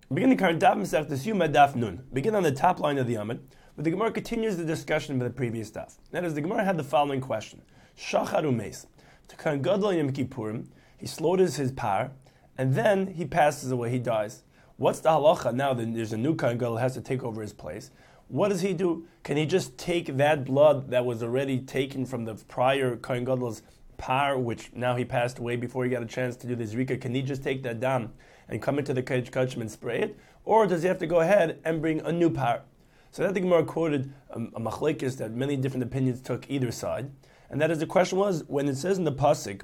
Beginning current daf Masechtas Yuma daf Nun. Begin on the top line of the Amud, but the Gemara continues the discussion of the previous daf. That is, the Gemara had the following question: Shachar umeis. To Kohen Gadol Yom Kippurim, he slaughters his par, and then he passes away. He dies. What's the halacha now that there's a new Kohen Gadol that has to take over his place? What does he do? Can he just take that blood that was already taken from the prior Kohen Gadol's par, which now he passed away before he got a chance to do the zrika? Can he just take that dam and come into the Kodesh Kodashim and spray it? Or does he have to go ahead and bring a new par? So that the Gemara quoted a machlekes that many different opinions took either side. And that is, the question was, when it says in the pasuk,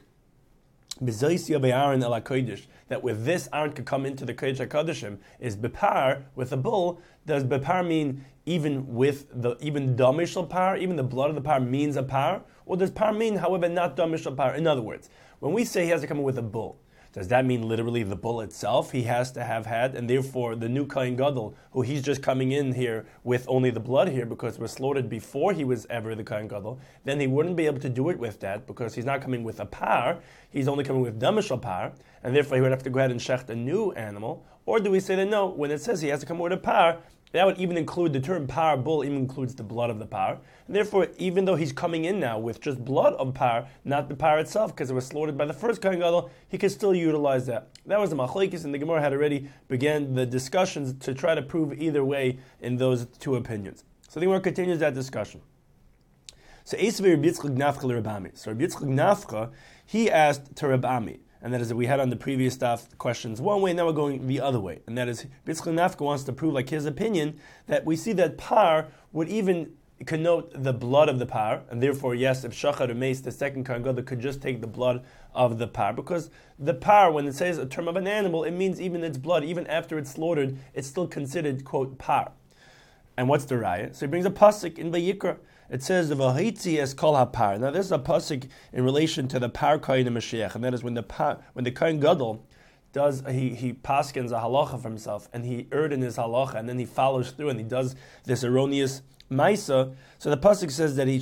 that with this Aaron could come into the Kodesh HaKodashim, is bepar, with a bull. Does bepar mean even damishal par, even the blood of the par means a par? Or does par mean, however, not damishal par? In other words, when we say he has to come in with a bull, does that mean literally the bull itself he has to have had, and therefore the new Kohen Gadol, who he's just coming in here with only the blood here because it was slaughtered before he was ever the Kohen Gadol, then he wouldn't be able to do it with that because he's not coming with a par, he's only coming with damashal par, and therefore he would have to go ahead and shecht a new animal? Or do we say that no, when it says he has to come with a par, that would even include the term par bull, even includes the blood of the par. And therefore, even though he's coming in now with just blood of par, not the par itself, because it was slaughtered by the first Kohen Gadol, he can still utilize that. That was the machlekes, and the Gemara had already began the discussions to try to prove either way in those two opinions. So the Gemara continues that discussion. So Eisvei Rabbi Yitzchak Nafcha l'Rabami. So Rabbi Yitzchak Nafcha, he asked to Rabami. And that is that we had on the previous stuff questions one way, now we're going the other way. And that is, Bitzchak Nafka wants to prove, like his opinion, that we see that par would even connote the blood of the par, and therefore, yes, if Shachar umeis, the second Kohen Gadol, could just take the blood of the par, because the par, when it says a term of an animal, it means even its blood, even after it's slaughtered, it's still considered, quote, par. And what's the raya? So he brings a pasuk in Vayikra. It says the v'haitzi es kol hapar. Now this is a pasuk in relation to the par kohen Mashiach, and that is when the Kohen Gadol does he paskins a halacha for himself, and he erred in his halacha, and then he follows through and he does this erroneous maisa. So the pasuk says that he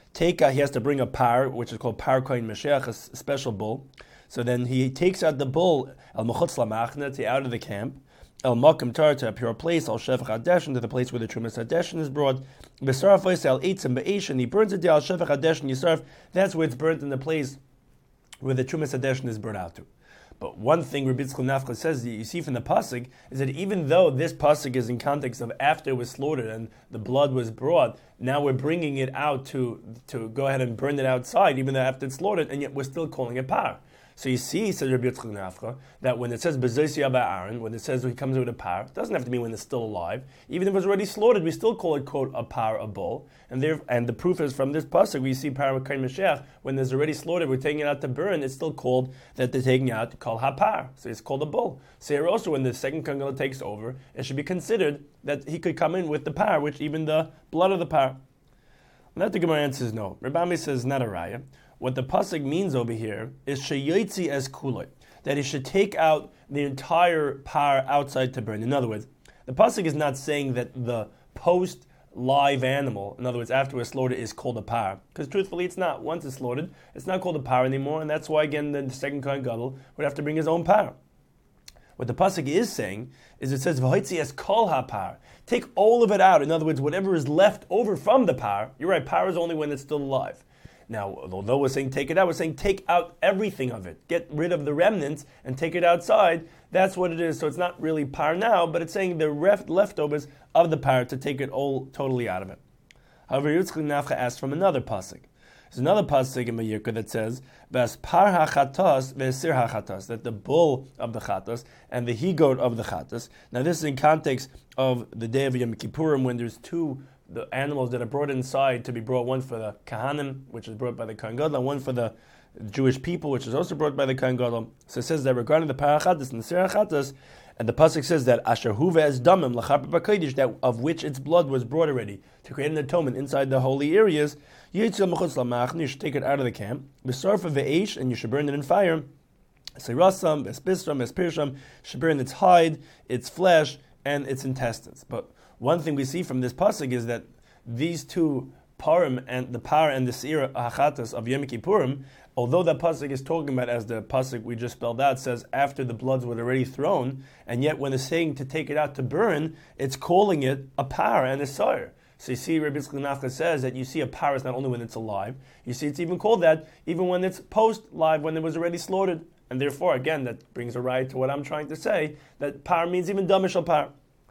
has to bring a par, which is called par kohen Mashiach, a special bull. So then he takes out the bull al mechutz lamachna, out of the camp. El Makom Tar, to a pure place, Al Shevach Hadeshin, to the place where the Trumas Hadeshin is brought. B'saraf Oisel Eitzim Be'eshin, he burns it down, Al Shevach Hadeshin Yisarf, that's where it's burnt in the place where the Trumas Hadeshin is burnt out to. But one thing Rabbi Yitzchak Nafcha says, that you see from the pasuk, is that even though this pasuk is in context of after it was slaughtered and the blood was brought, now we're bringing it out to go ahead and burn it outside, even though after it's slaughtered, and yet we're still calling it par. So you see, says Rabbi Yitzchak Nafcha, that when it says Bezosi Abba Aaron, when it says he comes with a par, it doesn't have to mean when it's still alive. Even if it was already slaughtered, we still call it, quote, a par, a bull. And the proof is from this pasuk, we see par Kohen Mashiach, when there's already slaughtered, we're taking it out to burn, it's still called that they're taking it out to call hapar. So it's called a bull. So here also, when the second Kohen Gadol takes over, it should be considered that he could come in with the par, which even the blood of the par. And that the Gemara answers no. Rabbi says not a raya. What the pasuk means over here is sheyotzi es kuloi, that he should take out the entire par outside to burn. In other words, the pasuk is not saying that the post-live animal, in other words, after it's slaughtered, is called a par, because truthfully it's not. Once it's slaughtered, it's not called a par anymore, and that's why, again, the second Kohen Gadol would have to bring his own par. What the pasuk is saying is it says v'hoitzi es kol hapar. Take all of it out. In other words, whatever is left over from the par. You're right, par is only when it's still alive. Now, although we're saying take it out, we're saying take out everything of it. Get rid of the remnants and take it outside. That's what it is. So it's not really par now, but it's saying the leftovers of the par to take it all totally out of it. However, Yitzchak Nafcha asked from another pasuk. There's another pasuk in Vayikra that says, "Vas par hachatos ve'sir hachatos," that the bull of the chatos and the he-goat of the chatos. Now, this is in context of the day of Yom Kippurim, when there's the animals that are brought inside to be brought, one for the Kahanim, which is brought by the Kohen Gadol, and one for the Jewish people, which is also brought by the Kohen Gadol. So it says that regarding the Parachatas and the Serachatas, and the pasuk says that Asher Huve es damim l'chaper b'kodesh, that of which its blood was brought already to create an atonement inside the holy areas. Yitzil mechutz lamachni, you should take it out of the camp. B'sarfa ve'esh, and you should burn it in fire. Seirasam, b'spistram, b'spirsham, should burn its hide, its flesh, and its intestines. But one thing we see from this pasuk is that these two Purim and the par and the seir hachatas of Yom Kippurim, although that pasuk is talking about, as the pasuk we just spelled out says, after the bloods were already thrown, and yet when it's saying to take it out to burn, it's calling it a par and a seir. So you see, Rabbi Yitzchak Nafka says that you see a par is not only when it's alive, you see it's even called that even when it's post-live, when it was already slaughtered. And therefore, again, that brings a right to what I'm trying to say, that par means even damishal par.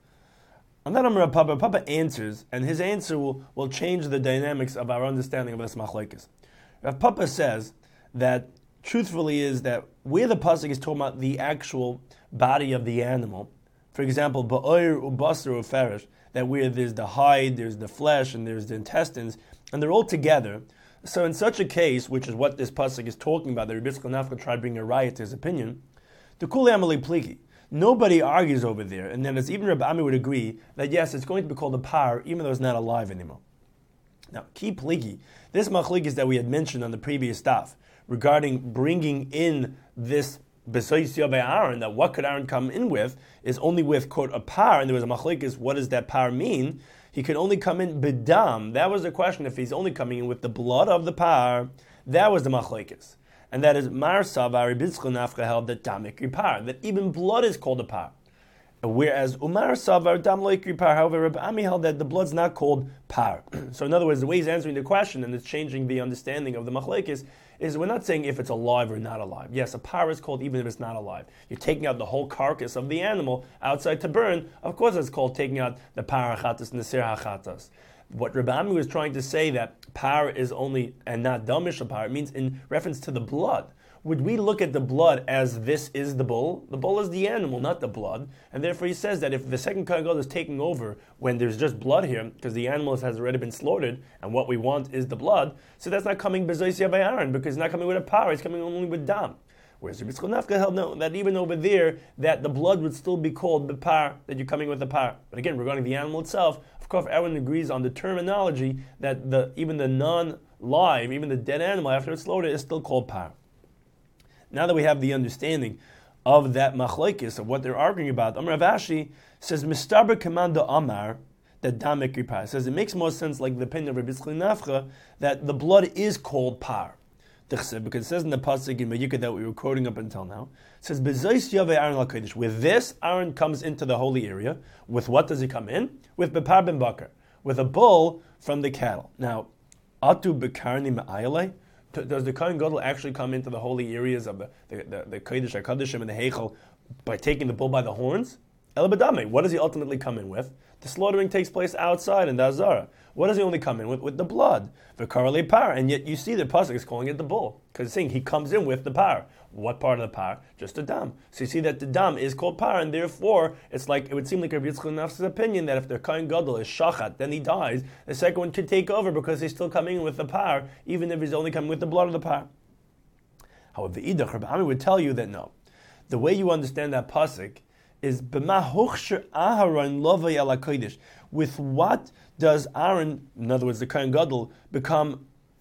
And then Rav Papa answers, and his answer will change the dynamics of our understanding of this machlokes. Rav Papa says that, truthfully, is that where the pasuk is talking about the actual body of the animal, for example, ba'oir ubasar uferish, that where there's the hide, there's the flesh, and there's the intestines, and they're all together. So in such a case, which is what this pasuk is talking about, that Rabbi Yitzchak Nafka tried to bring a riot to his opinion, the kuli amalei pliki. Nobody argues over there, and then as even Rabbi Ami would agree that yes, it's going to be called a par, even though it's not alive anymore. Now, key pliki, this machlokes that we had mentioned on the previous daf regarding bringing in this Besois Yavei Aaron, that what could Aaron come in with, is only with, quote, a par, and there was a machlokes, what does that par mean? He could only come in bedam. That was the question, if he's only coming in with the blood of the par, that was the machlokes. And that is Mar Savar Rabbi Yitzchak Nafka held that dam ikri par, that even blood is called a par. Whereas Umar Savar dam lo ikri par, however, Rabbi Ami held that the blood's not called par. So in other words, the way he's answering the question, and it's changing the understanding of the machlokes, is we're not saying if it's alive or not alive. Yes, a par is called even if it's not alive. You're taking out the whole carcass of the animal outside to burn. Of course, it's called taking out the par hachatas and the seir hachatas. What Rabbi Ami was trying to say, that par is only and not damishal par, it means in reference to the blood. Would we look at the blood as this is the bull? The bull is the animal, not the blood. And therefore he says that if the second Kohen Gadol is taking over when there's just blood here, because the animal has already been slaughtered, and what we want is the blood, so that's not coming Bezois Yavei Aaron, because it's not coming with a power, it's coming only with dam. Whereas Rabbi Yitzchak Nafka held no, that even over there, that the blood would still be called bepar, that you're coming with the par. But again, regarding the animal itself, of course, everyone agrees on the terminology that even the non-live, even the dead animal after it's slaughtered, is still called par. Now that we have the understanding of that machlokes, of what they're arguing about, Amar Rav Ashi says, Mistaber Kamanda Amar, that dam ikri par. Says it makes more sense, like the opinion of Rabbi Yitzchak Nafka, that the blood is called par. Because it says in the pasuk in Vayikra that we were quoting up until now, it says, Bezois Yavei Aaron l'kodesh. With this, Aaron comes into the holy area. With what does he come in? With bepar ben bakar, with a bull from the cattle. Now, atu bekarni me'ayalei. Does the Kohen Gadol actually come into the holy areas of the Kodesh HaKodeshim and the Heichel by taking the bull by the horns? El Badame. What does he ultimately come in with? The slaughtering takes place outside in the Azara. What does he only come in with? With the blood. V'karale par. And yet you see the pasuk is calling it the bull, because it's saying he comes in with the par. What part of the par? Just the dam. So you see that the dam is called par, and therefore it's like, it would seem like Rabbi Yitzchak Nafka's opinion that if the Kohen Gadol is shachat, then he dies. The second one could take over because he's still coming in with the par, even if he's only coming with the blood of the par. However, the Idach Rabbi Ami would tell you that no. The way you understand that pasuk is b'ma hochsher Aharon lovay ala kodesh. With what does Aaron, in other words, the Kohen Gadol, become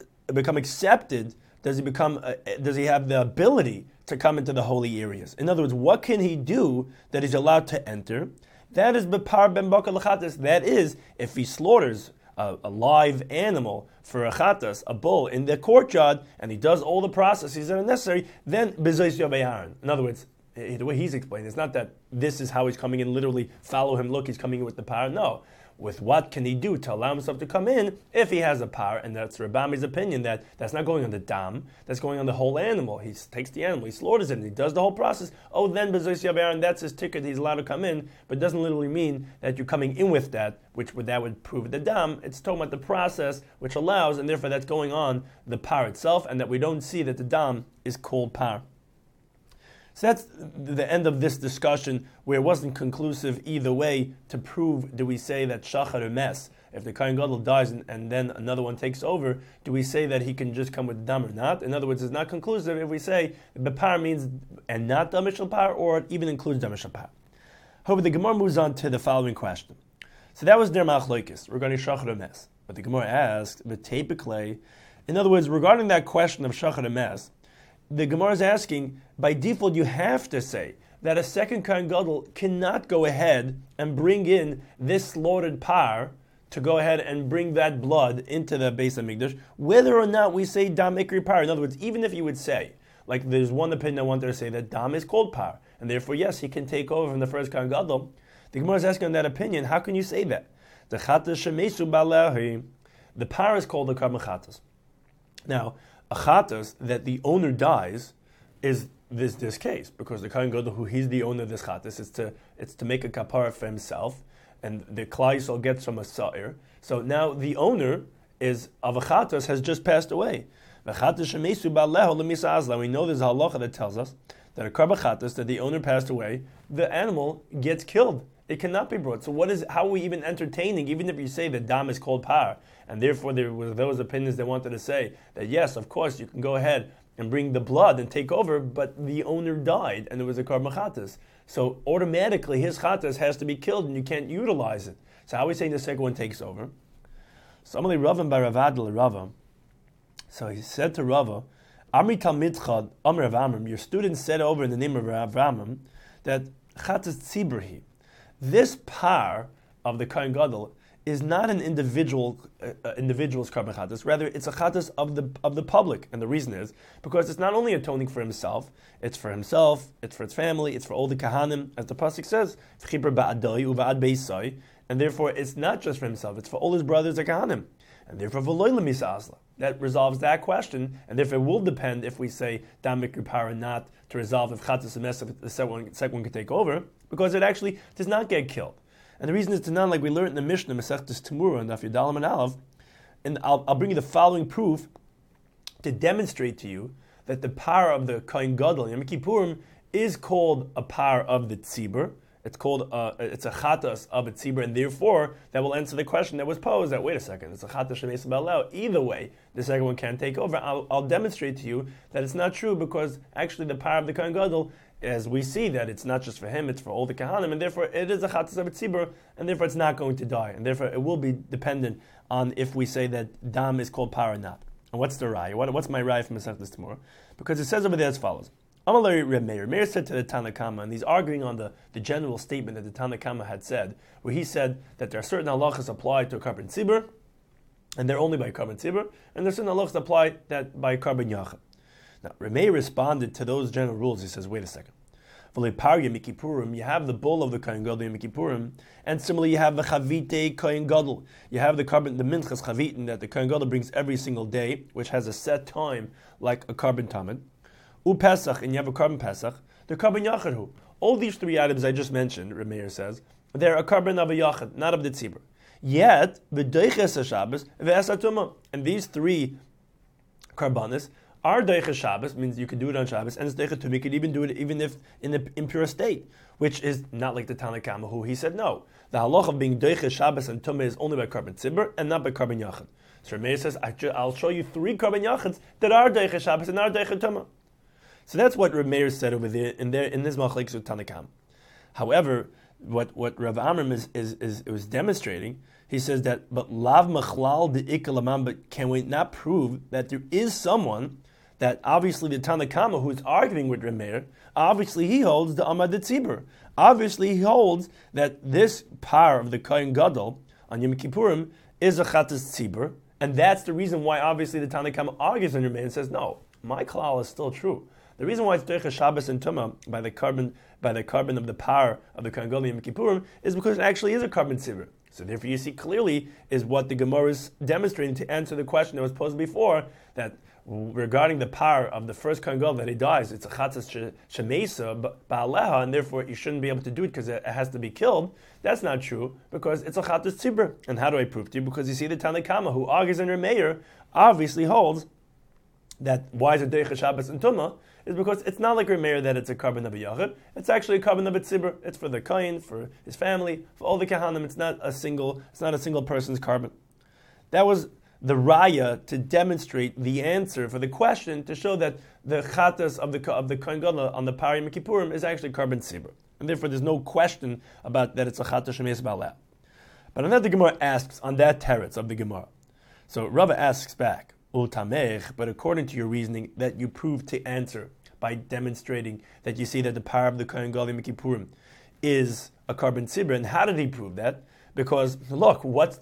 accepted? Does he have the ability to come into the holy areas? In other words, what can he do that he's allowed to enter? That is bepar ben bakar l'chatas. That is, if he slaughters a live animal for a chatas, a bull, in the courtyard, and he does all the processes that are necessary, then bezois yavei Aaron. In other words, the way he's explained, it's not that this is how he's coming in, literally follow him, look, he's coming in with the power. No. With what can he do to allow himself to come in if he has a power? And that's Rabami's opinion, that that's not going on the dam, that's going on the whole animal. He takes the animal, he slaughters it, and he does the whole process. Oh, then bezois yavei Aaron, that's his ticket, he's allowed to come in, but it doesn't literally mean that you're coming in with that, that would prove the dam. It's talking about the process which allows, and therefore that's going on the power itself, and that we don't see that the dam is called power. So that's the end of this discussion, where it wasn't conclusive either way to prove, do we say that shachar emes, if the Kohen Gadol dies and then another one takes over, do we say that he can just come with dam or not? In other words, it's not conclusive if we say bepar means and not damishal par, or it even includes damishal par. However, the Gemara moves on to the following question. So that was their machlokes regarding shachar emes. But the Gemara asked, v'teipiklei, in other words, regarding that question of shachar emes, the Gemara is asking, by default you have to say that a second Kohen Gadol cannot go ahead and bring in this slaughtered par to go ahead and bring that blood into the Beis HaMikdash, whether or not we say dam ikri par. In other words, even if you would say, like there's one opinion I wanted to say that dam is called par, and therefore yes, he can take over from the first Kohen Gadol. The Gemara is asking on that opinion, how can you say that? The par is called the karban chatas. Now, a chatas that the owner dies is this case, because the Kohen Gadol, who he's the owner of this chatas, it's to make a kapara for himself, and the Klal Yisrael gets from a sa'ir. So now the owner is of a chatas has just passed away. We know there's a halacha that tells us that a karban chatas that the owner passed away, the animal gets killed. It cannot be brought. So how are we even entertaining, even if you say that dam is called par, and therefore there were those opinions that wanted to say that yes, of course, you can go ahead and bring the blood and take over, but the owner died and there was a karban chatas. So automatically his chatas has to be killed and you can't utilize it. So how are we saying the second one takes over? So Amalei Ravam by Ravadl Rava. So he said to Rava, Amri Talmidchad, Amr Rav Amram, your student said over in the name of Rav Amram that chatas tziburhi. This par of the Kohen Gadol is not an individual's karban chatas. Rather, it's a chatas of the public, and the reason is because it's not only atoning for himself, it's for its family, it's for all the kahanim, as the pasuk says, "V'chiper ba'adai u'ba'ad beisai," and therefore it's not just for himself; it's for all his brothers, the kahanim, and therefore v'loy lemisa asla. That resolves that question, and therefore it will depend if we say dam mikri par or not to resolve if chatas and the second one can take over, because it actually does not get killed. And the reason is to not, like we learned in the Mishnah, Masechtas Temura, and Daf Yudalam and Aleph, and I'll bring you the following proof to demonstrate to you that the par of the Kohen Gadol, Yom Kippurim, is called a par of the Tzibur. It's called, it's a chatas of a tzibur, and therefore that will answer the question that was posed. That wait a second, it's a chatas shemeis ba'aleh. Either way, the second one can't take over. I'll demonstrate to you that it's not true, because actually the power of the Kohen Gadol, as we see that it's not just for him, it's for all the kahanim, and therefore it is a chatas of a tzibur, and therefore it's not going to die, and therefore it will be dependent on if we say that dam is called par or not. And what's the raya? What's my raya from Masechtas Temura? Because it says over there as follows. Amalei Reb Meir. Meir said to the Tanna Kama, and he's arguing on the general statement that the Tanna Kama had said, where he said that there are certain halachas applied to a karban tzibur, and they're only by karban tzibur, and there's certain halachas applied that by karban yachad. Now, Reb Meir responded to those general rules. He says, wait a second. You have the bull of the Kohen Gadol Yom Kippurim, and similarly you have the Chavite Kohen Gadol. You have the minchas chavitin that the Kohen Gadol brings every single day, which has a set time like a karban tamid. Pesach, and you have a karban Pesach, the karban yachad. All these three items I just mentioned, Reb Meir says, they're a karban of a yachad, not of the tzibur. Yet, v'doiches Shabbos v'esatuma, and these three karbanis are doiches Shabbos, means you can do it on Shabbos, and it's doiches tumah, you can even do it even if in the impure state, which is not like the Tanna Kama, who he said no. The halach of being doiches Shabbos and tumah is only by karban tzibur and not by karban yachad. So Reb Meir says, I'll show you three karban yachads that are doiches Shabbos and are doiches tumah. So that's what Reb Meir said over there in this machlekes with Tanna Kama. However, what Rav Amram was demonstrating, he says that but lav machlal de ikalamam, but can we not prove that there is someone that obviously the Tanna Kama who is arguing with Reb Meir, obviously he holds the Amad Tzibur. Obviously he holds that this par of the Kohen Gadol on Yom Kippurim is a Chatas Tzibur, and that's the reason why obviously the Tanna Kama argues on Reb Meir and says no, my klal is still true. The reason why it's doiches Shabbos and Tumah by the carbon of the power of the Kohen Gadol Yom Kippurim is because it actually is a karban tzibur. So therefore you see clearly is what the Gemara is demonstrating to answer the question that was posed before, that regarding the power of the first Kohen Gadol that he dies, it's a chatzas shemeisa ba'aleha, and therefore you shouldn't be able to do it because it has to be killed. That's not true, because it's a chatzas tzibur. And how do I prove to you? Because you see the Tanna Kama who argues under Meir obviously holds that why is it doiches Shabbos and Tumah is because it's not like Reb Meir that it's a karban of a yachid. It's actually a karban of a tzibur. It's for the kohen, for his family, for all the kahanim. It's not a single person's karban. That was the raya to demonstrate the answer for the question, to show that the chatas of the Kohen Gadol on the Par Yom Kippurim is actually karban tzibur, and therefore there's no question about that it's a chatas shemeis ba'aleh. But on that the Gemara asks on that teretz of the Gemara. So Rava asks back. But according to your reasoning that you proved to answer by demonstrating that you see that the power of the Kohen Gadol Yom Kippurim is a karban tzibur, and how did he prove that? Because look, what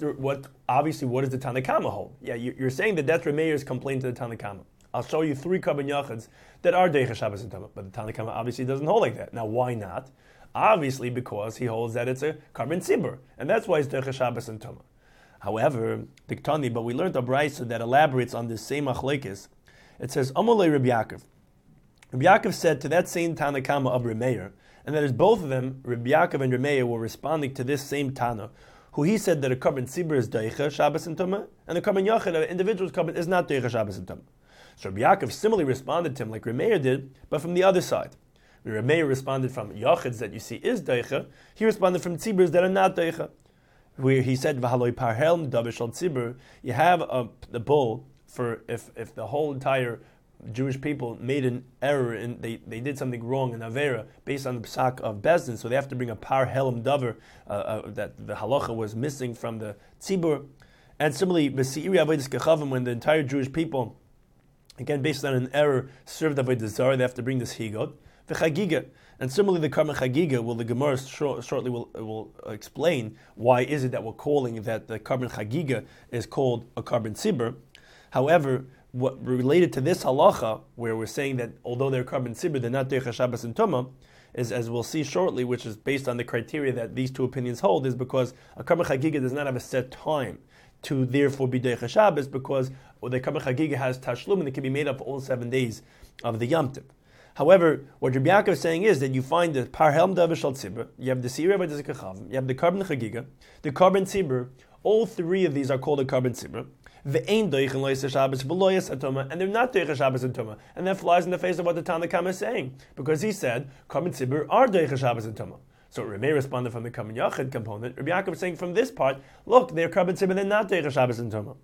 does the Tanna Kama hold? Yeah, you're saying that that's Remeir's complaint to the Tanna Kama. I'll show you 3 Karban Yachads that are Deicha Shabbos and Tuma, but the Tanna Kama obviously doesn't hold like that. Now, why not? Obviously, because he holds that it's a Karban Tzibur, and that's why it's Deicha Shabbos and Tuma. However, Diktani, but we learned a brayso that elaborates on this same machlekes. It says, Amalei Rabbi Yaakov. Rabbi Yaakov said to that same Tanna Kama of Remeir, and that is both of them, Rabbi Yaakov and Remeir, were responding to this same Tana, who he said that a Karban Tzibur is Deicha Shabbos and Tuma, and a Karban Yachid, an individual's Karban, is not Deicha Shabbos and Tuma. So Rabbi Yaakov similarly responded to him like Remeir did, but from the other side. Remeir responded from Yachids that you see is Deicha, he responded from Tziburs that are not Deicha. Where he said, V'haloi parhelm dabishal tzibur, you have the bull for if the whole entire Jewish people made an error and they did something wrong in Avera based on the psak of Bezdin, so they have to bring a par helm davar that the halacha was missing from the tzibur. And similarly, b'si'iri avodas kechavim, when the entire Jewish people, again based on an error, served avodas zarah, they have to bring this higot. V'chagiga. And similarly, the Karban Chagiga, the Gemara shortly will explain why is it that we're calling that the Karban Chagiga is called a Karban Tzibur. However, what related to this halacha, where we're saying that although they're Karban Tzibur, they're not Deicha Shabbos and Tumah, is, as we'll see shortly, which is based on the criteria that these two opinions hold, is because a Karban Chagiga does not have a set time to therefore be Deicha Shabbos, because the Karban Chagiga has Tashlum and it can be made up for all 7 days of the Yom Tov. However, what Rabbi Yaakov is saying is that you find the Par Helm Davishal Tzibur, you have the Sirei Avodas Kechavim, you have the Karban Chagiga, the Karban Tzibur. All 3 of these are called a Karban Tzibur. Ve'ein Deichen Lois Shabbos v'Loyas Atoma, and they're not Deicha Shabbos and Tuma, and that flies in the face of what the Tanna Kama is saying, because he said Karban Tzibur are Deicha Shabbos and Tuma. So Remeir responded from the Karban Yachid component. Rabbi Yaakov is saying from this part, look, they're Karban Tzibur, they're not Deicha Shabbos and Tuma.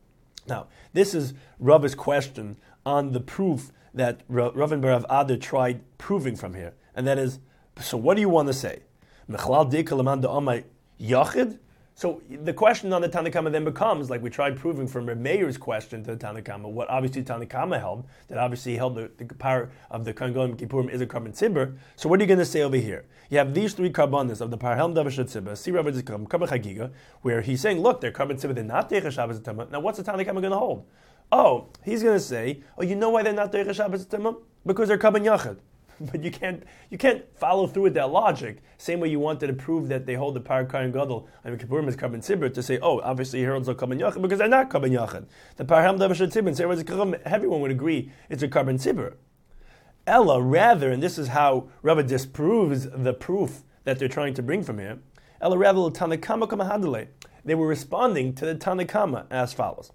Now, this is Rav's question on the proof that Rav and Barav Adar tried proving from here. And that is, so what do you want to say? Yachid? So the question on the Tanna Kama then becomes, like we tried proving from Meir's question to the Tanna Kama, what obviously Tanna Kama held, that obviously held the power of the Kohen Gadol Kippurim is a Karban Tzibur. So what are you going to say over here? You have these 3 karbanos of the Par Helm Davar Tzibur, Sirei Avodas Kechavim, Karban Chagiga, where he's saying, look, they're Karban Tzibur, they're not Deicha Shabbos and Tuma. Now what's the Tanna Kama going to hold? Oh, he's going to say, you know why they're not Deicha Shabbos and Tuma? Because they're Karban Yachid. But you can't follow through with that logic. Same way you wanted to prove that they hold the Par Kohen Gadol and Kippurim as Karban Tzibur, to say, obviously he holds a Karban Yachid because they're not Karban Yachid. The Par Helm Davar Tzibur, everyone would agree it's a Karban Tzibur. Ella, rather, and this is how Rabbi disproves the proof that they're trying to bring from here. Ella, rather, Tanna Kama Kama Hadale. They were responding to the Tanna Kama as follows.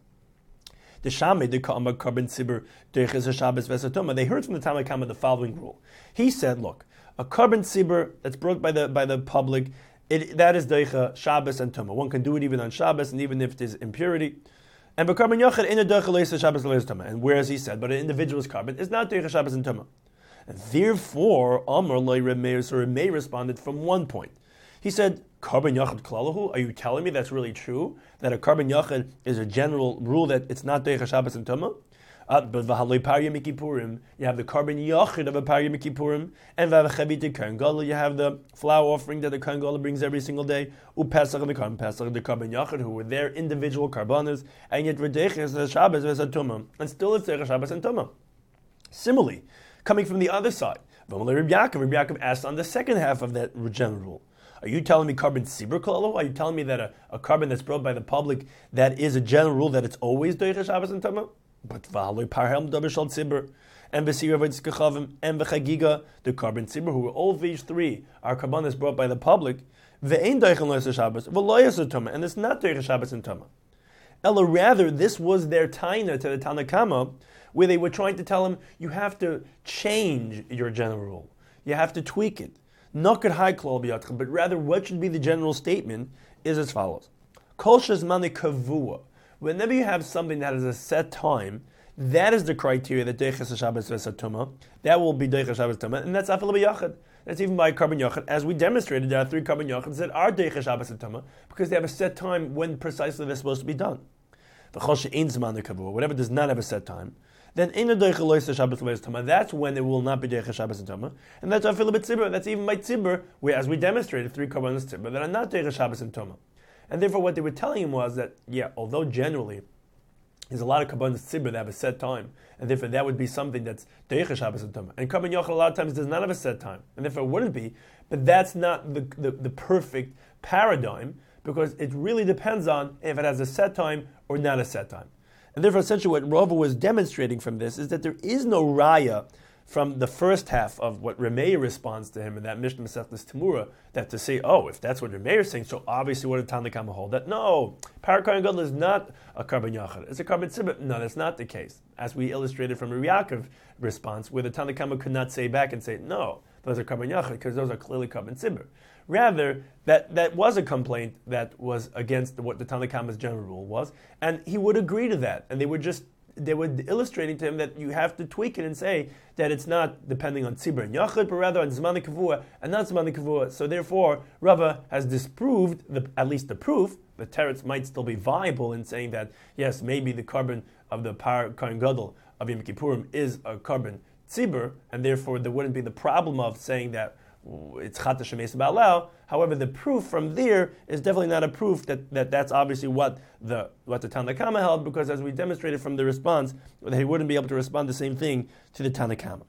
The Shammai, the Karban Tzibur, Deicha Shabbos Vesatoma. They heard from the Tanna Kama the following rule. He said, look, a Karban Tzibur that's brought by the public, that is Deicha Shabbos and Tuma. One can do it even on Shabbos and even if there's impurity. And the Karban Yachid in a Deicha Leisa Shabbos Leisa Tuma. And whereas he said, but an individual's Karban is not Deicha Shabbos and Tuma. And therefore, Amar Loi Remeir, so Remeir responded from one point. He said, Karban Yachid Klalahu, are you telling me that's really true? That a Karban Yachid is a general rule that it's not Deicha Shabbos and Tuma? But V'haloi Par Yom Kippurim, you have the Karban Yachid of a Par Yom Kippurim, and V'avachavit Kohen Gadol, you have the flour offering that the Kohen Gadol brings every single day, Pesach and the Karban Pesach, the Karban Yachid, who were their individual Karbanas, and yet V'deicha Shabbos Vesatuma, and still it's Deicha Shabbos and Tuma. Similarly, coming from the other side, Rabbi Yaakov asked on the second half of that general rule, are you telling me Karban Tzibur Klalo? Are you telling me that a Karban that's brought by the public, that is a general rule that it's always Deicha Shabbos and Tuma? But V'haloi Par Helm Davishal Tzibur, and V'Sirei Avodas Kechavim, and V'Chagiga, the Karban Tzibur, who all these 3 are Karban that's brought by the public, Ve'ein Deichen Lois Shabbos, V'Loyas Tuma, and it's not Deicha Shabbos and Tuma. Ella, rather, this was their taina to the Tanna Kama, where they were trying to tell him, you have to change your general rule. You have to tweak it. Not high klal b'yadcha, but rather what should be the general statement is as follows. Kol shezmane kavua. Whenever you have something that has a set time, that is the criteria that Deicha Shabbos Vesatuma, that will be Deicha Shabbos Tuma, and that's Afil B'Yachid. That's even by Karban Yachid. As we demonstrated, there are 3 Karban Yachids that are Deicha Shabbos Tuma, because they have a set time when precisely they're supposed to be done. Whatever does not have a set time, then that's when it will not be Deicha Shabbos and Tuma, and that's Afil B'Tzibur. That's even by Tzibur, where as we demonstrated 3 Karbanos Tzibur that are not Deicha Shabbos and Tuma. And therefore what they were telling him was that, although generally there's a lot of Kabbalah Tzibur that have a set time, and therefore that would be something that's Deicha Shabbos and Tumah. And Karban Yochel a lot of times does not have a set time, and therefore it wouldn't be, but that's not the perfect paradigm, because it really depends on if it has a set time or not a set time. And therefore essentially what Rava was demonstrating from this is that there is no raya from the first half of what Remeir responds to him in that Mishnah Masechtas Tamura, that to say, if that's what Remeir is saying, so obviously what did Tanna Kama hold? That no, Parakoyan Gadol is not a Karban Yachad, it's a Karban Tzibur. No, that's not the case. As we illustrated from Rabbi Yaakov response, where the Tanna Kama could not say back and say, no, those are Karban Yachad, because those are clearly Karban Tzibur. Rather, that was a complaint that was against what the Tanna Kama's general rule was, and he would agree to that, and they were illustrating to him that you have to tweak it and say that it's not depending on tzibur and yachid, but rather on zman kavua and not zman kavua. So therefore, Rava has disproved at least the proof. The teretz might still be viable in saying that yes, maybe the carbon of the Kohen Gadol of Yom Kippurim is a carbon tzibur, and therefore there wouldn't be the problem of saying that it's chata shemeis ba'alel. However, the proof from there is definitely not a proof that's obviously what the Tanna Kama held, because as we demonstrated from the response, that he wouldn't be able to respond the same thing to the Tanna Kama.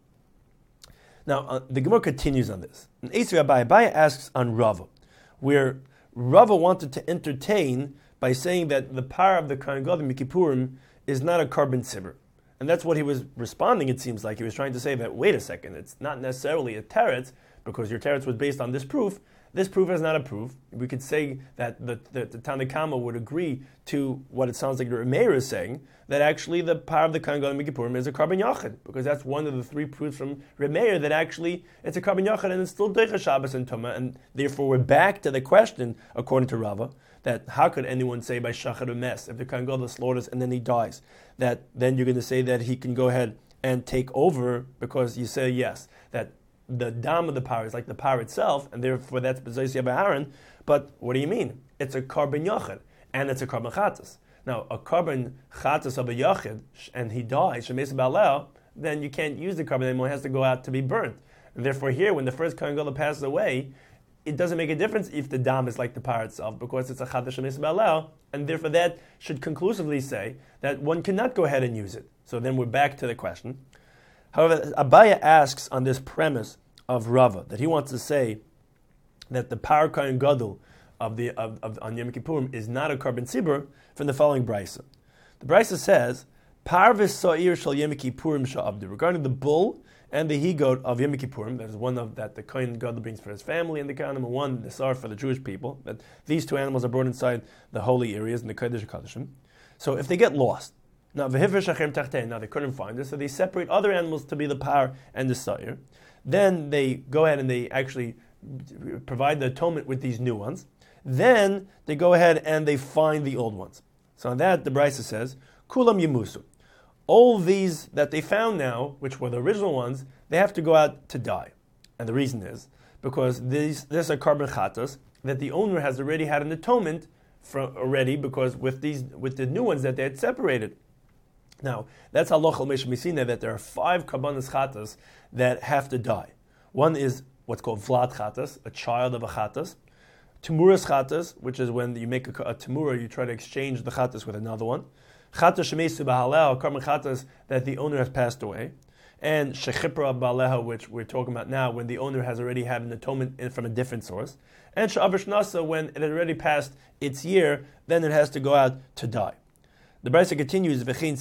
Now, the Gemara continues on this. And Esri Abaye asks on Rava, where Rava wanted to entertain by saying that the power of the Kohen Gadol Mikippurim is not a carbon tzibur. And that's what he was responding, it seems like. He was trying to say that, wait a second, it's not necessarily a teretz, because your teretz was based on this proof. This proof is not a proof. We could say that the Tanna Kama would agree to what it sounds like the Remeir is saying, that actually the power of the Kohen Gadol Mikippurim is a carbon yachid, because that's one of the three proofs from Remeir that actually it's a carbon yachid and it's still Deicha Shabbos and Tumah, and therefore we're back to the question, according to Rava, that how could anyone say by Shachar Umes, if the Kohen Gadol slaughters and then he dies, that then you're going to say that he can go ahead and take over, because you say yes, that the dam of the power is like the power itself, and therefore that's B'zayis Yabaharan. But what do you mean? It's a carbon yachid, and it's a carbon chatas. Now, a carbon chatas of a yachid, and he dies, shemeis ba'alel, then you can't use the carbon anymore, it has to go out to be burnt. And therefore here, when the first Kohen Gadol passes away, it doesn't make a difference if the dam is like the power itself, because it's a chatas shemeis ba'alel, and therefore that should conclusively say that one cannot go ahead and use it. So then we're back to the question. However, Abaya asks on this premise of Rava, that he wants to say that the power Kohen Gadol on Yom Kippurim is not a carbon tzibur, from the following brisa. The brisa says, Parvis Sa'ir Shal Yom Kippurim Sha'abdu, regarding the bull and the he-goat of Yom Kippurim, that is one of that the Kohen Gadol brings for his family, and the Kohanim, one the Sar for the Jewish people, that these two animals are brought inside the holy areas in the Kodesh HaKodeshim. So if they get lost, now they couldn't find it, so they separate other animals to be the par and the sa'ir. Then they go ahead and they actually provide the atonement with these new ones. Then they go ahead and they find the old ones. So on that, the Brisa says, Kulam Yemusu. All these that they found now, which were the original ones, they have to go out to die. And the reason is because these are carbon chatas that the owner has already had an atonement for already, because with the new ones that they had separated. Now, that's halacha l'meisha misina, that there are 5 karbanos chatas that have to die. One is what's called vlad chatas, a child of a chatas. Temuras chatas, which is when you make a temura, you try to exchange the chatas with another one. Chatas shemeisu b'halel, karban chatas that the owner has passed away. And shechipra ba'aleha, which we're talking about now, when the owner has already had an atonement from a different source. And sha'avish nasa, when it had already passed its year, then it has to go out to die. The Brisa continues,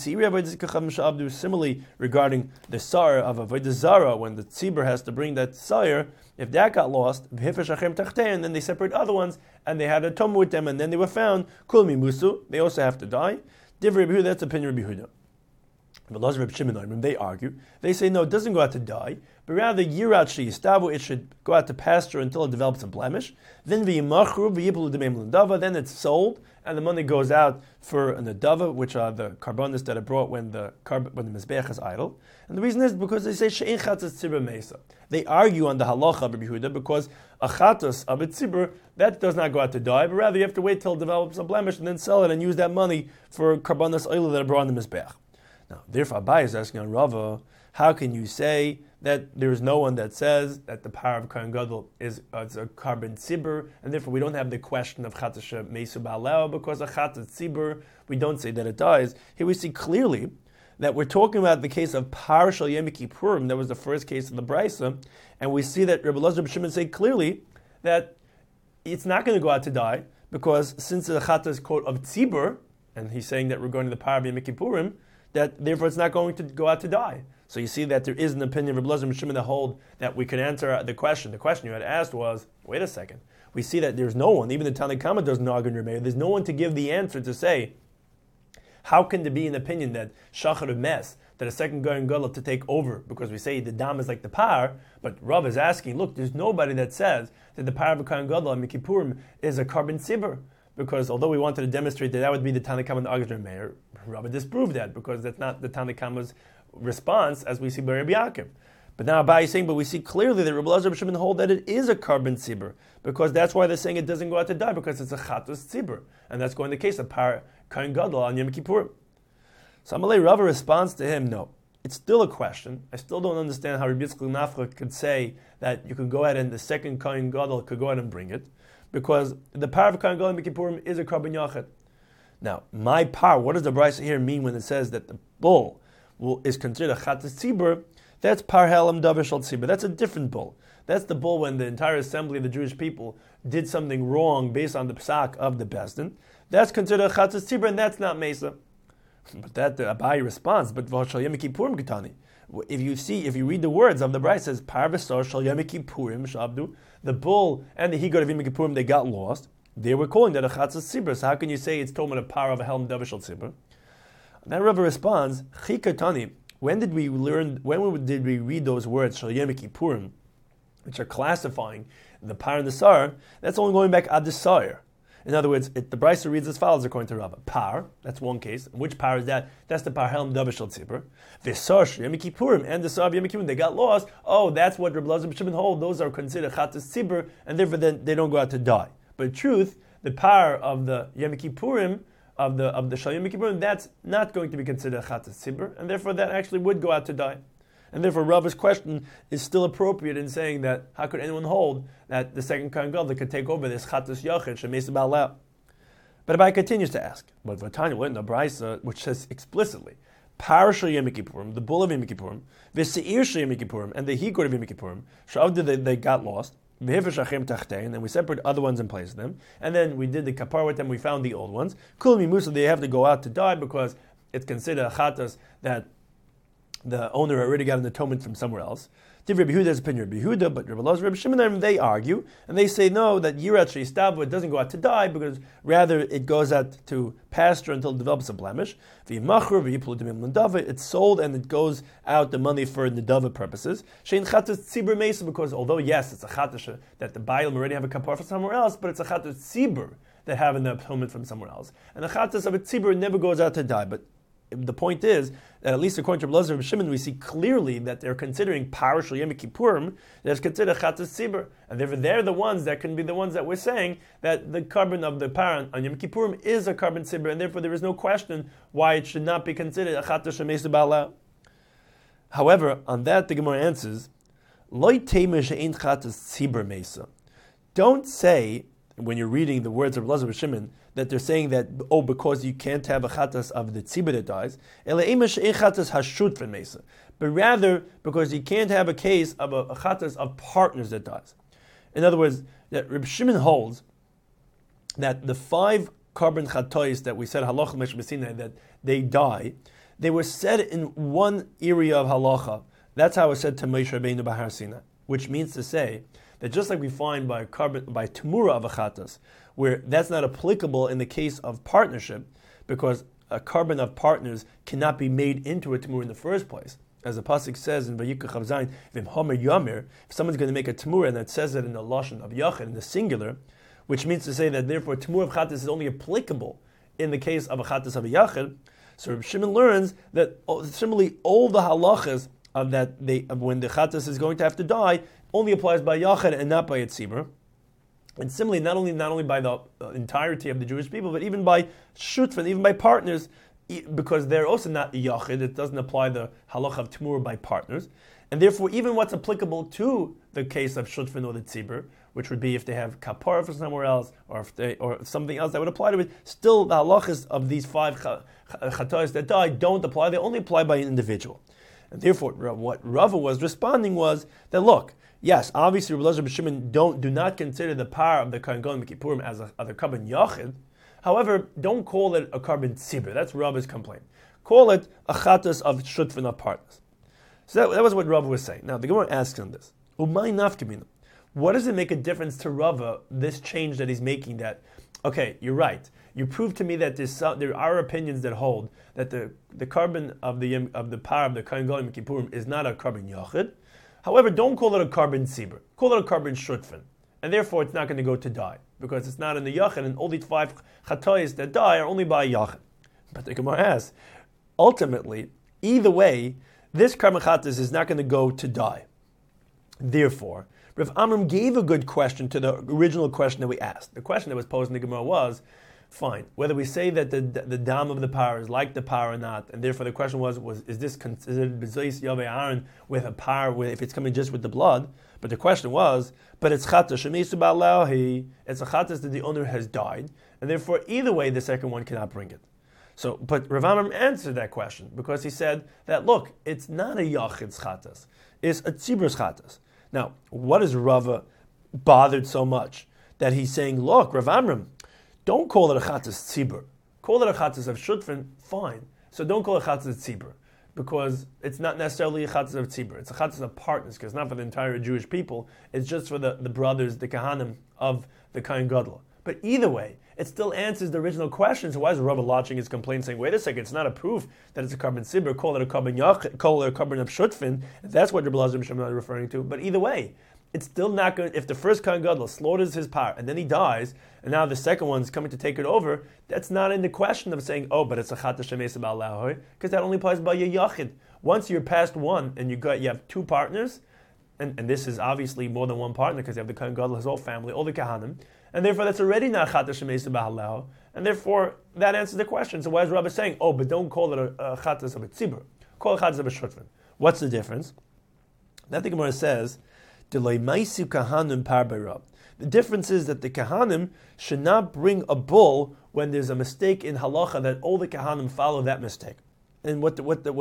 similarly regarding the sar of Avodah Zara, when the tzibur has to bring that sire, if that got lost, and then they separate other ones, and they had a atonement with them, and then they were found, kul mimusu, they also have to die. Divrei Rabbi Yehuda, that's opinion of Rabbi Yehuda. They argue. They say, no, it doesn't go out to die, but rather, yirat sheyistavu, it should go out to pasture until it develops a blemish. Then then it's sold, and the money goes out for an adava, which are the carbonis that are brought when the mizbeach is idle. And the reason is because they say she'en chatas tzibur meisa. They argue on the halacha of Rabbi Yehuda because a chatas of a tzibur, that does not go out to die, but rather you have to wait till it develops a blemish and then sell it and use that money for carbonis oil that are brought on the mizbeach. Now, therefore, Abai is asking on Rava, how can you say that there is no one that says that the power of Kohen Gadol is a carbon tzibur, and therefore we don't have the question of Chatasha Meisu Ba'aleo, because a Chatas tzibur, we don't say that it dies. Here we see clearly that we're talking about the case of Parshal Yom Kippurim. That was the first case in the Brisa, and we see that Rabbi Elazar Shimon say clearly that it's not going to go out to die, because since the Chatas is quote of tzibur, and he's saying that regarding the power of Yom Kippurim, that therefore it's not going to go out to die. So you see that there is an opinion of Rabbi Elazar Shimon that hold that we can answer the question. The question you had asked was, wait a second, we see that there's no one, even the Tanna Kama doesn't argue in Rebbeinu, there's no one to give the answer to say, how can there be an opinion that Shachar of Mes, that a second Kohen Gadol to take over, because we say the dam is like the power, but Rav is asking, look, there's nobody that says that the power of a Kohen Gadol on Kippurim is a carbon tzibur, because although we wanted to demonstrate that would be the Tanna Kama and the Agdar Meir, Rav disproved that, because that's not the Tanna Kama's response as we see by Rabbi Yaakov. But now Abai is saying, but we see clearly that Rabbi Elazar Shimon hold that it is a carbon tzibur, because that's why they're saying it doesn't go out to die, because it's a chatus tzibur, and that's going the case of Kohen Gadol on Yom Kippur. So Amalei Rava responds to him, no, it's still a question. I still don't understand how Rabbi Yitzchak Nafcha could say that you could go ahead and the second Kohen Gadol could go ahead and bring it, because the power of Kohen Gadol on Yom Kippur is a carbon yachid. Now, my power, what does the Brisa here mean when it says that the bull is considered a chatas tzibur? That's par helam davar shel tzibur. That's a different bull. That's the bull when the entire assembly of the Jewish people did something wrong based on the psak of the Besdin. That's considered a chatas tzibur, and that's not mesa. But that the Abai responds, but v'shal Yom Kippurim Ketani. If you read the words of the Brisa, it says par v'sor shal Yom Kippurim shabdu. The bull and the higot of Yom Kippurim, they got lost. They were calling that a chatzas tzibur. So how can you say it's talking about a power of a helm davar shel tzibur? That Rava responds, Chikatani. When did we read those words shal Yom Kippurim, which are classifying the power and the sar? That's only going back ad the sar. In other words, the Brisa reads as follows according to Rava. Par, that's one case. Which power is that? That's the par helm davar shel tzibur. V'sar shel Yom Kippurim and the sar of Yom Kippurim, they got lost. Oh, that's what Rabbi Elazar Shimon hold. Those are considered chatas tzibur, and therefore then they don't go out to die. But in truth, the power of the Yom Kippurim, of the Shal Yom Kippurim, that's not going to be considered chatas tzibur, and therefore that actually would go out to die. And therefore Rava's question is still appropriate in saying that how could anyone hold that the second Kohen Gadol could take over this chatas yachid shemeis ba'aleh? But Abai continues to ask, but Vatanya went in the Brisa, which says explicitly, Par Shal Yom Kippurim, the bull of Yom Kippurim, V'seir Shal Yom Kippurim, and the higot of Yom Kippurim, Shavda they got lost. And then we separated other ones and placed them. And then we did the kapar with them, we found the old ones. Kul Mimusa, they have to go out to die because it's considered a chatas that the owner already got an atonement from somewhere else. Divrei Yehuda is opinion of Yehuda, but Rabbi Elazar, Rabbi Shimon, they argue, and they say no, that Yirat She'istavu, it doesn't go out to die, because rather it goes out to pasture until it develops a blemish. It's sold and it goes out the money for Nedava purposes. Shein chatas tzibur mesa, because although yes, it's a chatas that the Bailam already have a kapar from somewhere else, but it's a chatas tzibur that have an atonement from somewhere else. And the chatas of a tzibur never goes out to die, but the point is that at least according to Rabbi Elazar and Shimon, we see clearly that they're considering Parashal Yom Kippurim that's considered Chatas Tzibur, and therefore they're the ones that can be the ones that we're saying that the carbon of the parent on Yom Kippurim is a carbon Tzibur, and therefore there is no question why it should not be considered a Chatas Shemeis Ba'ala. However, on that the Gemara answers, Loi Teimah she'ein Chatas Tzibur Mesa. Don't say when you're reading the words of Rabbi Elazar and Shimon that they're saying that, because you can't have a chatas of the tzibur that dies, but rather because you can't have a case of a chatas of partners that dies. In other words, that Rabbi Shimon holds that the 5 carbon chatois that we said halacha meshbesina that they die, they were said in one area of halacha. That's how it was said to Moshe Rabbeinu Bahar Sinai, which means to say that just like we find by Tamura of a chatas, where that's not applicable in the case of partnership, because a carbon of partners cannot be made into a Tamura in the first place. As the pasuk says in Vayikra Chav Zayin, V'im Homer Yomer, if someone's going to make a Tamura, and that says it in the lashon of Yachid, in the singular, which means to say that therefore Tamura of chatas is only applicable in the case of a chatas of a Yachid. So Rabbi Shimon learns that similarly all the halachas of that when the chatas is going to have to die only applies by Yachid and not by a tzibur. And similarly, not only by the entirety of the Jewish people, but even by shutfin, even by partners, because they're also not yachid, it doesn't apply the halacha of Tmur by partners, and therefore even what's applicable to the case of Shutfin or the Tzibur, which would be if they have kapara for somewhere else, or something else that would apply to it, still the halachas of these 5 chatois that die don't apply, they only apply by an individual. And therefore, what Rava was responding was that, look, yes, obviously Rabbi Elazar ben Shimon do not consider the power of the Kohen Gadol Kippurim as a carbon yachid. However, don't call it a carbon tzibur. That's Rava's complaint. Call it a chatas of shutfin of partners. So that was what Rava was saying. Now the Gemara asks on this: Umay nafkamina. What does it make a difference to Rava, this change that he's making? That, okay, you're right. You proved to me that there are opinions that hold that the carbon of the power of the Kohen Gadol Kippurim is not a carbon yachid. However, don't call it a carbon tzibur. Call it a carbon shutfin. And therefore it's not going to go to die, because it's not in the yachid, and all these 5 chatois that die are only by yachid. But the Gemara asks, ultimately, either way, this carbon chatas is not going to go to die. Therefore, Rav Amram gave a good question to the original question that we asked. The question that was posed in the Gemara was, fine, whether we say that the dam of the power is like the power or not, and therefore the question was is this considered bezois yavei Aaron with a power if it's coming just with the blood? But the question was, but it's chatas shemisu ba'alahi, it's a chatas that the owner has died, and therefore either way the second one cannot bring it. So, but Rav Amram answered that question because he said that, look, it's not a yachid's chatas, it's a tzibur's chatas. Now, what is Rava bothered so much that he's saying, look, Rav Amram, don't call it a chatas tzibur. Call it a chatas of shutfin, fine. So don't call it a chatas of tzibur, because it's not necessarily a chatas of tzibur. It's a chatas of partners, because it's not for the entire Jewish people. It's just for the brothers, the kahanim of the Kohen Gadol. But either way, it still answers the original question. So why is Rava launching his complaint saying, wait a second, it's not a proof that it's a carbon tzibur, call it a carbon yachid, call it a carbon of shutfin. That's what Rabbi Elazar ben Shimon is referring to. But either way, it's still not going. If the first Kohen Gadol slaughters his power and then he dies, and now the second one's coming to take it over, that's not in the question of saying, oh, but it's a chata shemesa ba'alahoy, because that only applies by your yachid. Once you're past one and you have 2 partners, and this is obviously more than one partner because you have the Kohen Gadol, his whole family, all the kahanim, and therefore that's already not chata shemesa ba'alahoy, and therefore that answers the question. So why is Rabbi saying, oh, but don't call it a chatas of a tzibur, call it chatas of a shutfin? What's the difference? That the Gemara says, the difference is that the Kahanim should not bring a bull when there's a mistake in halacha that all the Kahanim follow that mistake. And what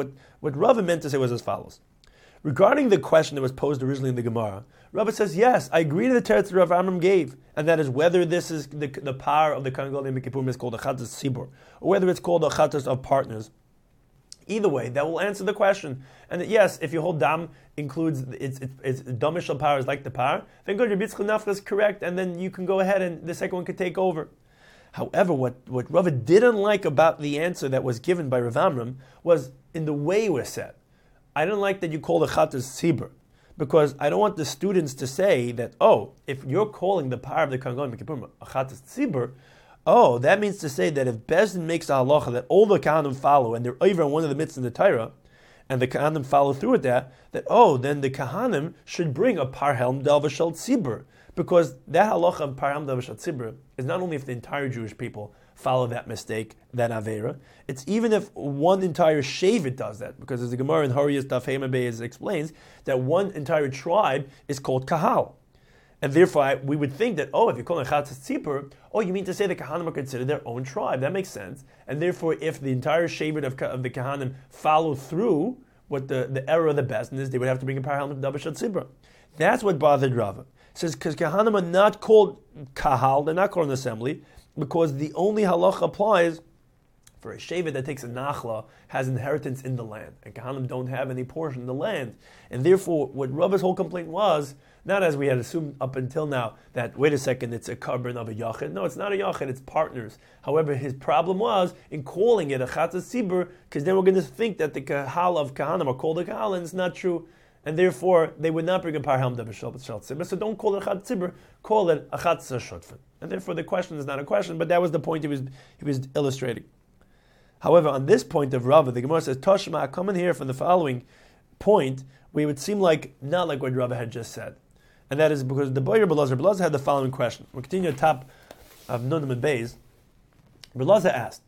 Rava meant to say was as follows. Regarding the question that was posed originally in the Gemara, Rava says, yes, I agree to the teretz that Rav Amram gave, and that is whether this is the power of the Kohen Gadol Kippurim is called a chatas tzibur, or whether it's called a chatas of partners. Either way, that will answer the question. And that, yes, if your whole dam includes its domishal power is like the power, then good, your bitzchul nafka is correct, and then you can go ahead and the second one can take over. However, what Rava didn't like about the answer that was given by Rav Amram was in the way it was said. I didn't like that you called a chatas tzibur, because I don't want the students to say that, oh, if you're calling the power of the Kohen Gadol Kippurim a chatas tzibur, oh, that means to say that if Bezdin makes a halacha that all the Kahanim follow, and they're over on one of the mitzvahs in the Torah, and the Kahanim follow through with that, then the Kahanim should bring a parhelm del v'shel tzibur, because that halacha of parhelm del v'shel tzibur is not only if the entire Jewish people follow that mistake, that avera, it's even if one entire shevet does that, because as the Gemara in Horiyas Daf Hei Beis explains, that one entire tribe is called Kahal. And therefore, we would think that, if you call it chatas tzibur, you mean to say the Kahanim are considered their own tribe. That makes sense. And therefore, if the entire shevet of the Kahanim follow through what the error of the Bezdin is, they would have to bring a parallel of Dabashal Tzibur. That's what bothered Rava. It says, because Kahanim are not called Kahal, they're not called an assembly, because the only halacha applies for a shevet that takes a nachla, has inheritance in the land. And Kahanim don't have any portion in the land. And therefore, what Rava's whole complaint was, not as we had assumed up until now, that, wait a second, it's a carbon of a yachid. No, it's not a yachid, it's partners. However, his problem was in calling it a chatas tzibur, because then we're going to think that the kahal of kahanim are called a kahal, and it's not true. And therefore, they would not bring a parham de b'shal tzibur. So don't call it a chatas tzibur, call it a chatas shutfin. And therefore, the question is not a question, but that was the point he was illustrating. However, on this point of Rava, the Gemara says, Toshma, come in here from the following point, where it would seem like, not like what Rava had just said. And that is because the boy Rabbi Elazar had the following question. We continue at the top of Nun and Beis. Rabbi Elazar asked,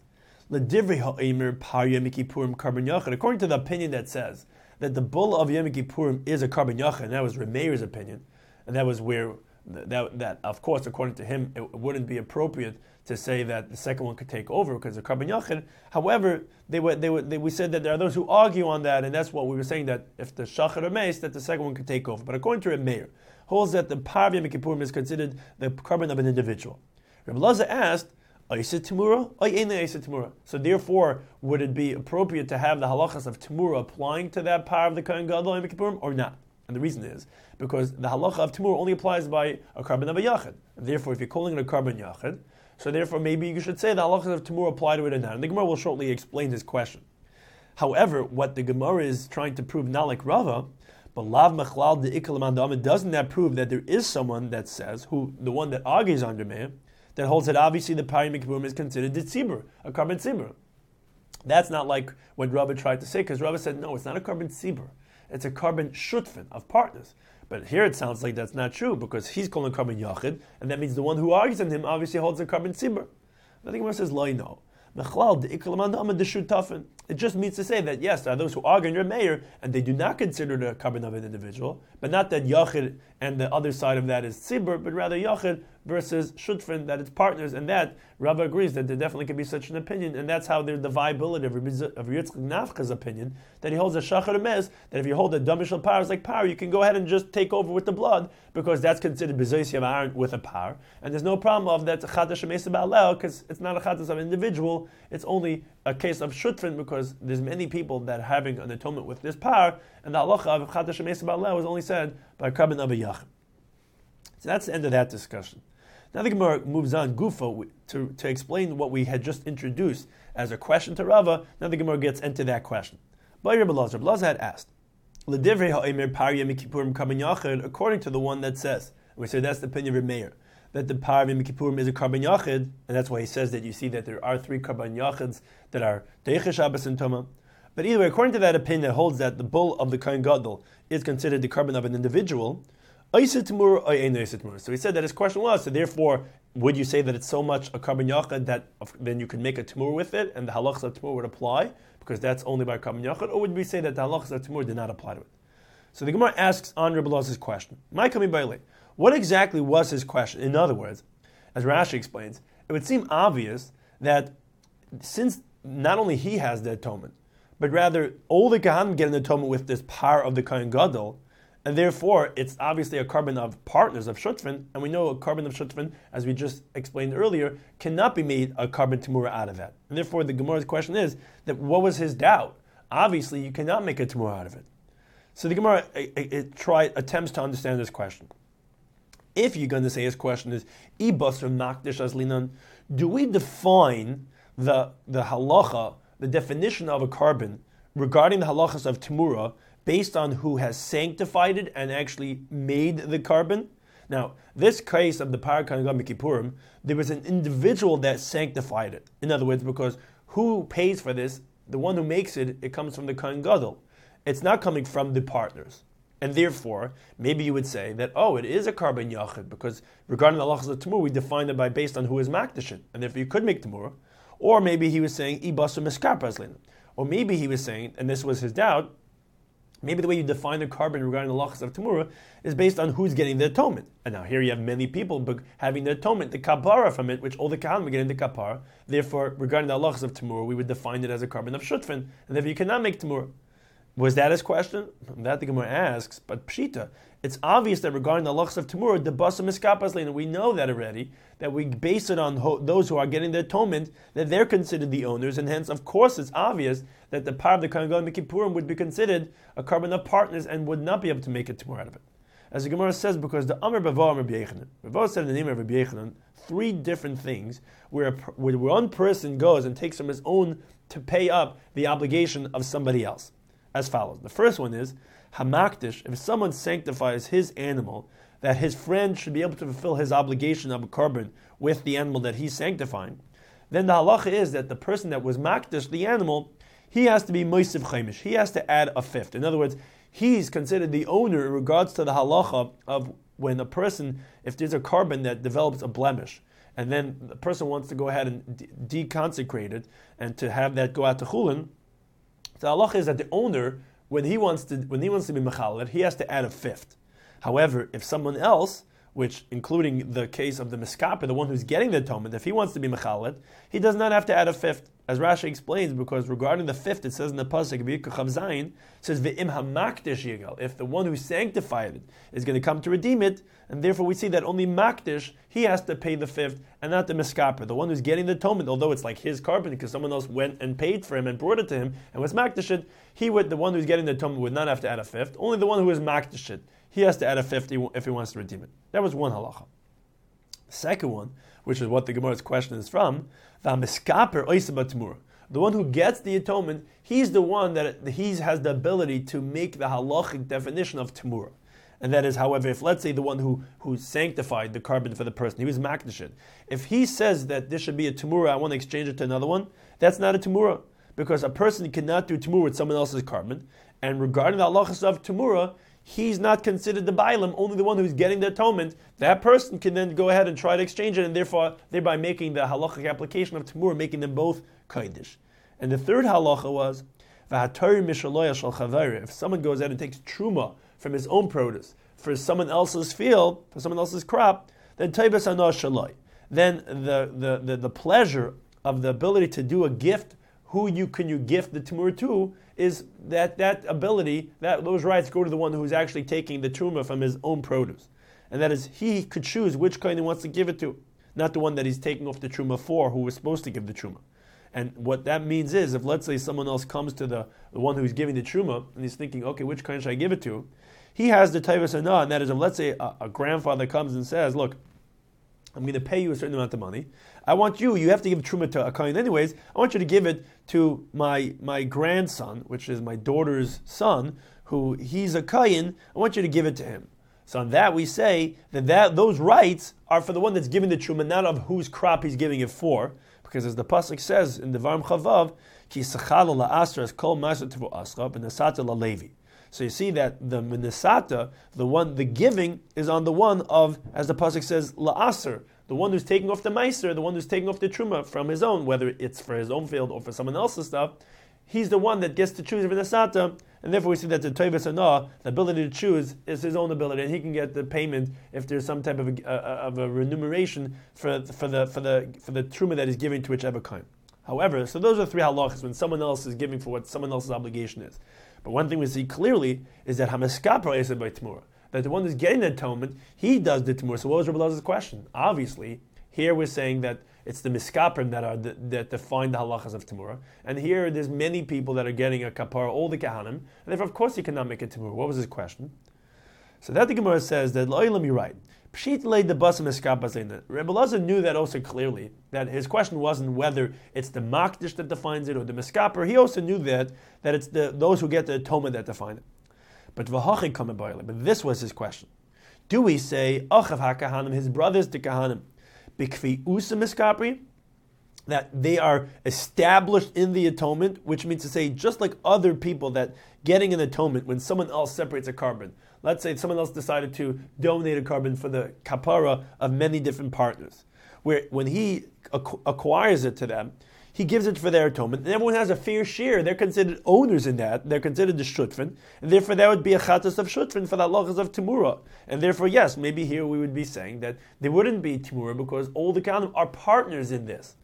L'divrei ha'emer par Yom Kippurim karban yachid. According to the opinion that says that the bull of Yom Kippurim is a karban yachid, and that was Remeir's opinion, and that was where that of course, according to him, it wouldn't be appropriate to say that the second one could take over because of karban yachid. However, we said that there are those who argue on that, and that's what we were saying, that if the shachar or mace, that the second one could take over. But according to Remeir, holds that the par of Yom Kippurim is considered the karban of an individual. Rabbi Lazar asked, so therefore, would it be appropriate to have the halachas of Tamura applying to that par of the Kohen Gadol Yom Kippurim or not? And the reason is because the halacha of Tamura only applies by a karban of a yachid. Therefore, if you're calling it a karban yachid, so therefore maybe you should say the halachas of Tamura apply to it or not. And the Gemara will shortly explain this question. However, what the Gemara is trying to prove, not like Rava, but lav machlal de ikal, doesn't that prove that there is someone that says, who the one that argues under Meir, that holds that obviously the par Yom Kippurim is considered the tzibur, a karban tzibur. That's not like what Rava tried to say, because Rava said, no, it's not a karban tzibur. It's a karban shutfin, of partners. But here it sounds like that's not true, because he's calling karban yachid, and that means the one who argues in him obviously holds a karban tzibur. I think Gemara says, lo no. It just means to say that yes, there are those who argue in your mayor and they do not consider the karban of an individual, but not that yachid and the other side of that is tzibur, but rather yachid versus shutfin, that it's partners, and that Rava agrees that there definitely can be such an opinion, and that's how the viability of Yitzchak Nafka's opinion, that he holds a shachar mez, that if you hold a damishal powers like power, you can go ahead and just take over with the blood, because that's considered bezois of Aaron with a power, and there's no problem of that chatas shemesa ba'alel, because it's not a chatas of an individual, it's only a case of shutfin, because there's many people that are having an atonement with this power, and the halacha of chatas shemesa ba'alel was only said by karban of a yachid. So that's the end of that discussion. Now the Gemara moves on, Gufa, to explain what we had just introduced as a question to Rava. Now the Gemara gets into that question. Rabbi Lazar had asked, according to the one that says, and we say that's the opinion of Meir, that the par of Yom Kippurim is a karban yachid, and that's why he says that you see that there are 3 karban yachids that are Deicha Shabbos and Toma. But either way, according to that opinion that holds that the bull of the Kohen Gadol is considered the karban of an individual, so he said that his question was, so therefore, would you say that it's so much a karban yachid that then you could make a tamur with it, and the halachas of tamur would apply, because that's only by karban yachid, or would we say that the halachas of tamur did not apply to it? So the Gemara asks on Rebbe Lazar's question, what exactly was his question? In other words, as Rashi explains, it would seem obvious that since not only he has the atonement, but rather all the Kahanim get an atonement with this par of the Kohen Gadol, and therefore, it's obviously a karban of partners of shutfin, and we know a karban of shutfin, as we just explained earlier, cannot be made a karban tamura out of that. And therefore, the Gemara's question is that what was his doubt? Obviously, you cannot make a tamura out of it. So the Gemara attempts to understand this question. If you're going to say his question is, ibasr makdish aslinan, do we define the halacha, the definition of a karban regarding the halachas of tamura, based on who has sanctified it and actually made the karban? Now, this case of the par Kohen Gadol Kippurim, there was an individual that sanctified it. In other words, because who pays for this? The one who makes it, it comes from the Kohen Gadol. It's not coming from the partners. And therefore, maybe you would say that, it is a karban yachid, because regarding the halachas of tamur, we defined it based on who is makdish it, and therefore you could make tamur. Or maybe he was saying, ibasu miskar paslin. Or maybe he was saying, and this was his doubt, maybe the way you define the karban regarding the halachas of tamura is based on who's getting the atonement. And now here you have many people having the atonement, the kapara from it, which all the kahanim are getting the kapara. Therefore, regarding the halachas of tamura, we would define it as a karban of shutfin, and therefore you cannot make tamura. Was that his question? That the Gemara asks, but pshita, it's obvious that regarding the halachas of tamura, the basam iskapas lein, we know that already, that we base it on those who are getting the atonement, that they're considered the owners, and hence, of course, it's obvious that the par of the Kohen Gadol Kippurim would be considered a karban of partners and would not be able to make a tamur out of it. As the Gemara says, because the Amar Bava Amar Rabbi Yechanan, Bava said in the name of Rabbi Yechanan, 3 different things where one person goes and takes from his own to pay up the obligation of somebody else. As follows. The first one is, Hamakdish, if someone sanctifies his animal, that his friend should be able to fulfill his obligation of a karban with the animal that he's sanctifying, then the halacha is that the person that was makdish, the animal, he has to be moisiv chaimish. He has to add a 5th. In other words, he's considered the owner in regards to the halacha of when a person, if there's a karban that develops a blemish, and then the person wants to go ahead and deconsecrate it and to have that go out to chulin, the halacha is that the owner, when he wants to be mechalel, he has to add a fifth. However, if someone else, which including the case of the miskaper, the one who's getting the atonement, if he wants to be mechalet, he does not have to add a fifth. As Rashi explains, because regarding the fifth, it says in the pasuk V'yikachav Zayin, it says V'im hamakdish yigal. If the one who sanctified it is going to come to redeem it, and therefore we see that only makdish, he has to pay the fifth, and not the miskaper. The one who's getting the atonement, although it's like his carbon because someone else went and paid for him and brought it to him and was makdish it, the one who's getting the atonement would not have to add a fifth. Only the one who is makdish it, he has to add a fifth if he wants to redeem it. That was one halacha. The second one, which is what the Gemara's question is from, the one who gets the atonement, he's the one that he has the ability to make the halachic definition of temura. And that is, however, if let's say the one who sanctified the carbon for the person, he was makdish it, if he says that this should be a temura, I want to exchange it to another one, that's not a temura. Because a person cannot do temura with someone else's carbon. And regarding the halachas of temura, he's not considered the bailam, only the one who's getting the atonement. That person can then go ahead and try to exchange it, and thereby making the halachic application of temura, making them both kodesh. And the third halacha was, if someone goes out and takes truma from his own produce for someone else's field, for someone else's crop, then taibas anah shaloi. Then the pleasure of the ability to do a gift, who you gift the temura to, is that ability, those rights go to the one who's actually taking the truma from his own produce. And that is, he could choose which kind he wants to give it to, not the one that he's taking off the truma for, who was supposed to give the truma. And what that means is, if let's say someone else comes to the one who's giving the truma, and he's thinking, okay, which kind should I give it to? He has the taivas anah, and that is, if let's say a grandfather comes and says, look, I'm going to pay you a certain amount of money. I want you have to give truma to a kohen anyways, I want you to give it to my grandson, which is my daughter's son, who he's a kohen, I want you to give it to him. So on that we say that those rights are for the one that's giving the truma, not of whose crop he's giving it for, because as the pasuk says in the Varim Chavav, ki sachal la'asras kol ma'aser tivu asra b'nesata la'levi. So you see that the menesata, the giving, is on the one of, as the pasuk says, la'aser, the one who's taking off the meiser, the one who's taking off the truma from his own, whether it's for his own field or for someone else's stuff. He's the one that gets to choose menesata, and therefore we see that the toivas anah, the ability to choose, is his own ability, and he can get the payment if there's some type of a remuneration for the truma that he's giving to whichever kind. However, so those are three halachas when someone else is giving for what someone else's obligation is. But one thing we see clearly is that hamaskapra is by temura, that the one who's getting the atonement, he does the temura. So what was Rabbi Elazar's question? Obviously, here we're saying that it's the miskaprim that define the halachas of temura, and here there's many people that are getting a kapara, all the kahanim, and therefore of course you cannot make a temura. What was his question? So that the Gemara says that lo'ilam, you're right. Pshit laid the basim eskapazena. Rabbi Elazar knew that also clearly, that his question wasn't whether it's the makdish that defines it or the miskaper. He also knew that it's those who get the atonement that define it. But v'hachi kamen ba'ilem. But this was his question. Do we say achav hakahanim, his brothers the kahanim, bikvi usa miskapri, that they are established in the atonement, which means to say, just like other people that getting an atonement when someone else separates a carbon. Let's say someone else decided to donate a carbon for the kapara of many different partners, where when he acquires it to them, he gives it for their atonement, and everyone has a fair share. They're considered owners in that. They're considered the shutfin, and therefore that would be a chatas of shutfin for the halachas of temura. And therefore, yes, maybe here we would be saying that there wouldn't be temura because all the kahanim are partners in this.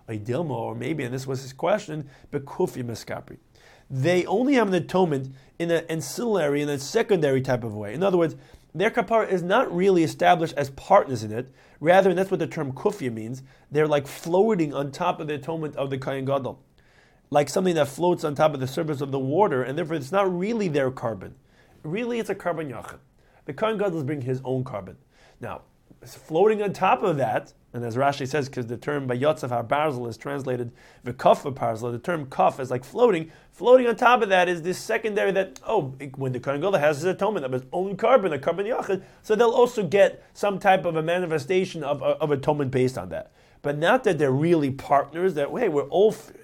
Or maybe, and this was his question, bekufi miskapri. They only have an atonement in an ancillary, in a secondary type of way. In other words, their kapara is not really established as partners in it. Rather, and that's what the term kufya means, they're like floating on top of the atonement of the Kohen Gadol. Like something that floats on top of the surface of the water, and therefore it's not really their carbon. Really, it's a carbon yachid. The Kohen Gadol is bringing his own carbon. Now, it's floating on top of that, and as Rashi says, because the term by Yotzav HaBarzel is translated v'kaf v'parzel, the term kaf is like floating. Floating on top of that is this secondary that, when the Kohen Gadol has his atonement of his own carbon, a carbon yachid, so they'll also get some type of a manifestation of atonement based on that. But not that they're really partners, that, hey, we're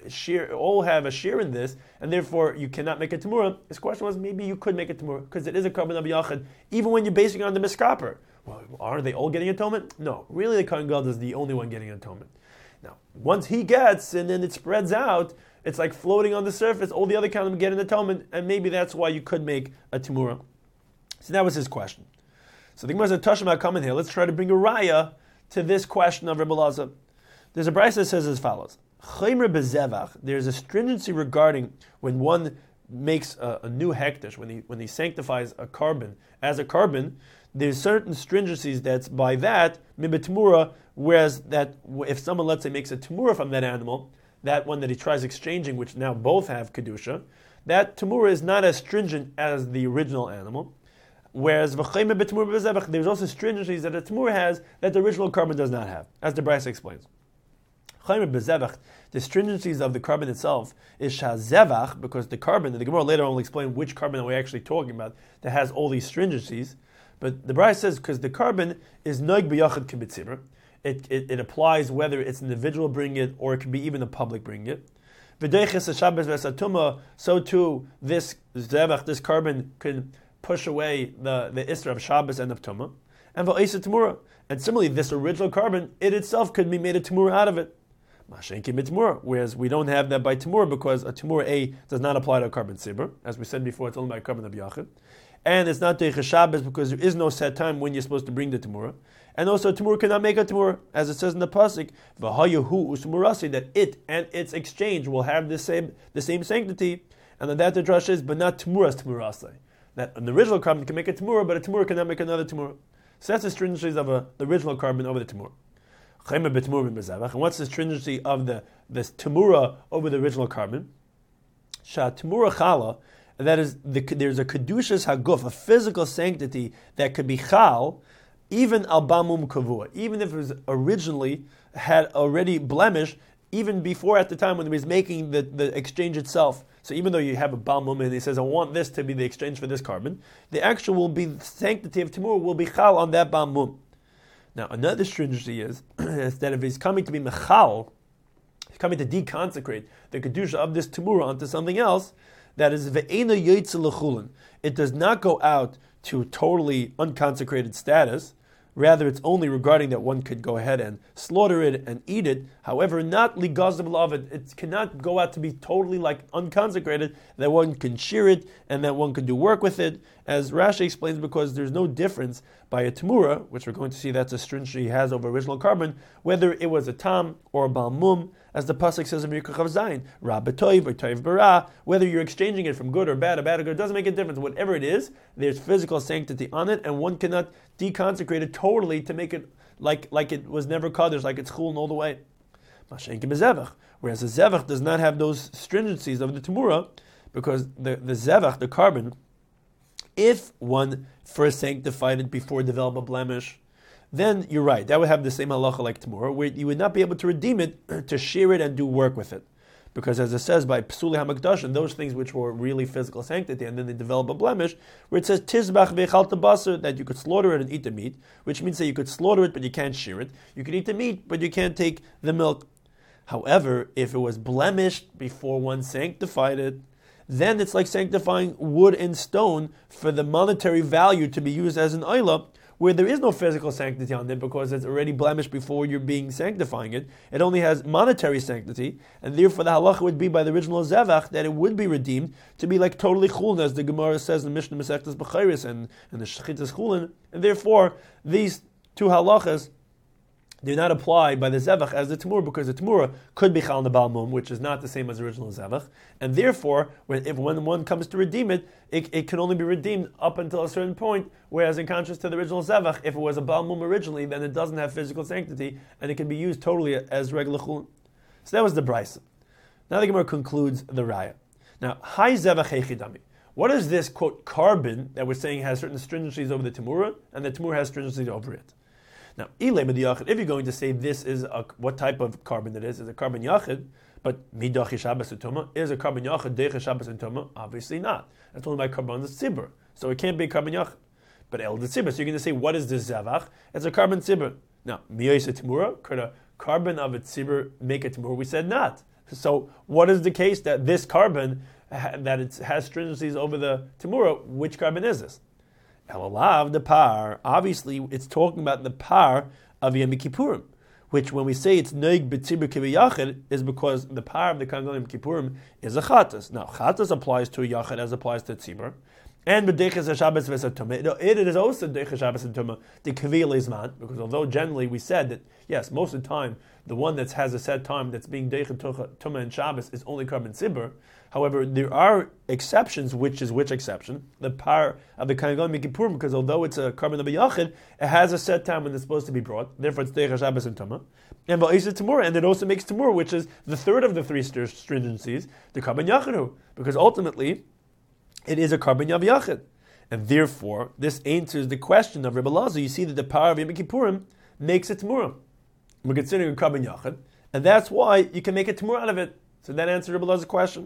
all have a share in this, and therefore you cannot make a temura. His question was, maybe you could make a temura, because it is a carbon of yachid, even when you're basing it on the miskaper. Well, are they all getting atonement? No, really the Kohen Gadol is the only one getting atonement. Now, once he gets, and then it spreads out, it's like floating on the surface, all the other Kohanim get an atonement, and maybe that's why you could make a Tamura. So that was his question. So the Gemara said, Tashma, come in here, let's try to bring a raya to this question of Rebbe Elazar. There's a brayso that says as follows. There's a stringency regarding when one makes a new hekdesh, when he sanctifies a carbon as a carbon, there's certain stringencies that's by that, mibet whereas that if someone, let's say, makes a tamura from that animal, that one that he tries exchanging, which now both have kedusha, that tamura is not as stringent as the original animal. Whereas there's also stringencies that a tamura has that the original carbon does not have, as the brayso explains. The stringencies of the carbon itself is shazevach, because the carbon, the Gemara later on will explain which carbon we're actually talking about that has all these stringencies. But the brayso says because the carbon is noig b'yachad kibitzibur, it applies whether it's an individual bringing it or it could be even the public bringing it. V'deiches Shabbos v'esatuma, so too this zevach, this carbon could push away the isra of Shabbos and of Tumah, and v'oisa tamura. And similarly, this original carbon, it itself could be made a tamura out of it. Whereas we don't have that by tamura because a tamura A does not apply to a carbon sibur. As we said before, it's only by a carbon of yachid. And it's not Deiches Shabbos because there is no set time when you're supposed to bring the tamura. And also, tamura cannot make a tamura, as it says in the pasuk, "V'hayahu usmurasi," that it and its exchange will have the same sanctity. And that the drush is, but not tamuras tamurasai. That an original carbon can make a tamura, but a tamura cannot make another tamura. So that's the stringency of the original carbon over the tamura. And what's the stringency of this tamura over the original carbon? Sha tamura chala. That is, there's a kedushas haguf, a physical sanctity that could be chal, even al bamum kavua, even if it was originally had already blemished, even before at the time when he was making the exchange itself. So even though you have a balmum and he says, I want this to be the exchange for this carbon, the actual sanctity of tamura will be chal on that balmum. Now another stringency is that if he's coming to be mechal, he's coming to deconsecrate the kedusha of this tamura onto something else, that is ve'ena yoytze lechulin. It does not go out to totally unconsecrated status. Rather, it's only regarding that one could go ahead and slaughter it and eat it. However, not ligazav lavid. It cannot go out to be totally like unconsecrated, that one can shear it and that one can do work with it. As Rashi explains, because there's no difference by a tamura, which we're going to see that's a stringency he has over original carbon, whether it was a tam or a balmum, as the pasuk says in Yirkach Zayin, ra b'toiv or toiv bara, whether you're exchanging it from good or bad or good, it doesn't make a difference. Whatever it is, there's physical sanctity on it, and one cannot deconsecrate it totally to make it like it was never kaddish, like it's chulin all the way. Whereas the zevach does not have those stringencies of the tamura, because the zevach, the carbon, if one first sanctified it before develop a blemish, then you're right, that would have the same halacha like tamura, where you would not be able to redeem it, to shear it and do work with it. Because as it says by Psuli HaMakdash, and those things which were really physical sanctity, and then they develop a blemish, where it says Tizbach ve'chal basar, that you could slaughter it and eat the meat, which means that you could slaughter it but you can't shear it. You could eat the meat but you can't take the milk. However, if it was blemished before one sanctified it, then it's like sanctifying wood and stone for the monetary value to be used as an oila, where there is no physical sanctity on it because it's already blemished before you're being sanctifying it. It only has monetary sanctity, and therefore the halacha would be by the original zevach that it would be redeemed to be like totally chulin, as the Gemara says in Mishnah Masechtas B'chayris and the Shechitas chulin, and therefore these two halachas do not apply by the zevach as the tamura, because the tamura could be chal on the balmum, which is not the same as the original zevach, and therefore when one comes to redeem it, it can only be redeemed up until a certain point. Whereas in contrast to the original zevach, if it was a balmum originally, then it doesn't have physical sanctity and it can be used totally as regular chulin. So that was the brayso. Now the Gemara concludes the raya. Now, hai zevach hechidami. What is this quote carbon that we're saying has certain stringencies over the tamura, and the tamura has stringencies over it? Now, if you're going to say this is what type of carbon it is a carbon yachid, but midachi Shabbos and Tumah, is a carbon yachid deicha Shabbos and Tumah? Obviously not. That's only by carbon tzibur, so it can't be carbon yachid. But el tzibur, so you're going to say, what is this zevach? It's a carbon tzibur. Now, miyaisa timura, could a carbon of a tzibur make a timur? We said not. So, what is the case that this carbon that it has stringencies over the timura? Which carbon is this? Halalav, the par, obviously it's talking about the par of Yom Kippurim, which when we say it's Neig B'tzibur K'Yachid is because the par of the Kohen Gadol Yom Kippurim is a Chatas. Now, Chatas applies to a Yachid as applies to Tzibur. And B'deiches HaShabbos V'Satumah, it is also Deiches HaShabbos and Tumah, the Kavil Izman, because although generally we said that, yes, most of the time, the one that has a set time that's being Deiches Tumah and Shabbos is only Karban Tzibur. However, there are exceptions, which is which exception? The par of the Kohen Gadol Yom Kippurim, because although it's a Karban of a Yachid, it has a set time when it's supposed to be brought, therefore it's Deiches HaShabbos and Tumah. And Ba'isa Tamur, and it also makes Tamur, which is the third of the three stringencies, the Karban Yachidu, because ultimately, it is a Karban Yav Yachid. And therefore, this answers the question of Rebbe Elazar. You see that the power of Yom Kippurim makes it Tamura. We're considering a Karban Yachid, and that's why you can make a Tamura out of it. So that answers Rebbe Elazar's question.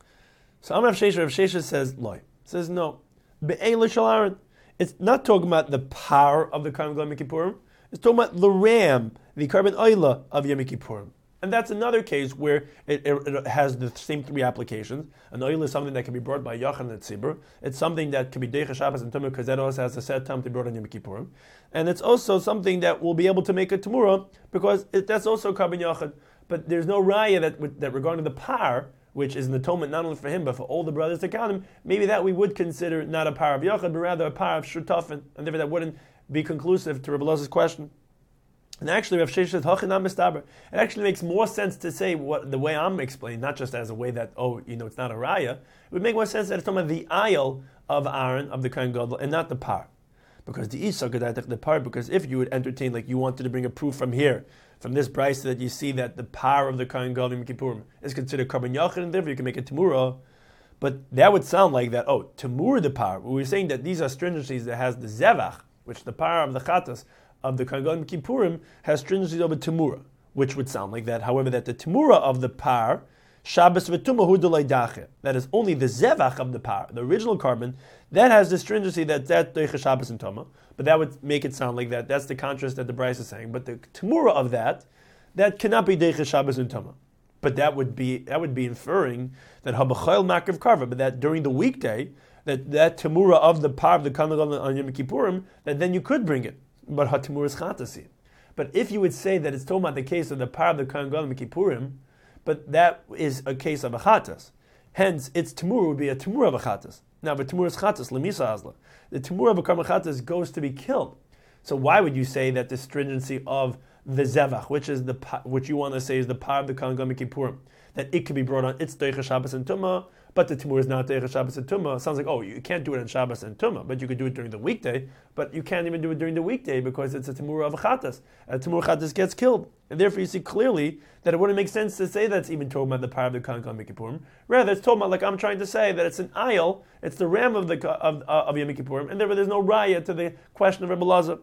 So Amar Rav Shesha says, Loi. Says, no. Be'ela Shel Aaron. It's not talking about the power of the Karban Yom Kippurim. It's talking about the ram, the Karban Oila of Yom Kippurim. And that's another case where it has the same three applications. An oil is something that can be brought by Yachid and Tzibur. It's something that can be Deiches Shabbos and Tumah because that also has a set time to be brought on Yom Kippurim. And it's also something that will be able to make a Tamura because that's also Karban Yachid. But there's no raya that regarding the par, which is an atonement not only for him but for all the brothers to count him, maybe that we would consider not a par of Yachid but rather a par of Shutafin. And therefore that wouldn't be conclusive to Rebbe Elazar's question. And actually, Rav Shesha says, "Hachinam mistaber." It actually makes more sense to say the way I'm explaining, not just as a way that it's not a raya. It would make more sense that it's talking about the aisle of Aaron of the Kohen Gadol and not the par, because the isa gedaitach the par. Because if you would entertain like you wanted to bring a proof from here, from this brayso that you see that the par of the Kohen Gadol Yom Kippurim is considered Karban Yachid, and therefore you can make a Tamura. But that would sound like that. Oh, Tamura the par. We're saying that these are stringencies that has the zevach, which the par of the chatas of the Kohen Gadol Yom Kippurim has stringency over Tamura, which would sound like that. However, that the Tamura of the par, Shabbos v'Tumah hu d'lei dache, that is only the Zevach of the par, the original carbon, that has the stringency that Deiches Shabbos and Tumah, but that would make it sound like that. That's the contrast that the Bryce is saying. But the Tamura of that cannot be Deiches Shabbos and Tumah. But that would be inferring that Habachayil Makav Karva, but that during the weekday, that Tamura of the par of the Kohen Gadol on Yom Kippurim, that then you could bring it. But hatimur is chatasi. But if you would say that it's talking about the case of the par of the Kohen Gadol Kippurim, but that is a case of a chatas, hence its tamur would be a tamur of a chatas. Now, the tamur is chatas lemisa azla. The tamur of a karban chatas goes to be killed. So why would you say that the stringency of the zevach, which you want to say is the par of the Kohen Gadol Kippurim, that it can be brought on its Deiches Shabbos and Tumah, but the Tamur is not Deiches Shabbos and Tumah? It sounds like, you can't do it on Shabbos and Tumah, but you could do it during the weekday, but you can't even do it during the weekday because it's a Tamur of a Chatas. A Tamur Chatas gets killed. And therefore you see clearly that it wouldn't make sense to say that's even talking about the par of the Kohen Gadol Kippurim. Rather, it's talking about, like I'm trying to say, that it's an aisle, it's the ram of Yom Kippurim, and therefore there's no raya to the question of Rebbe Elazar.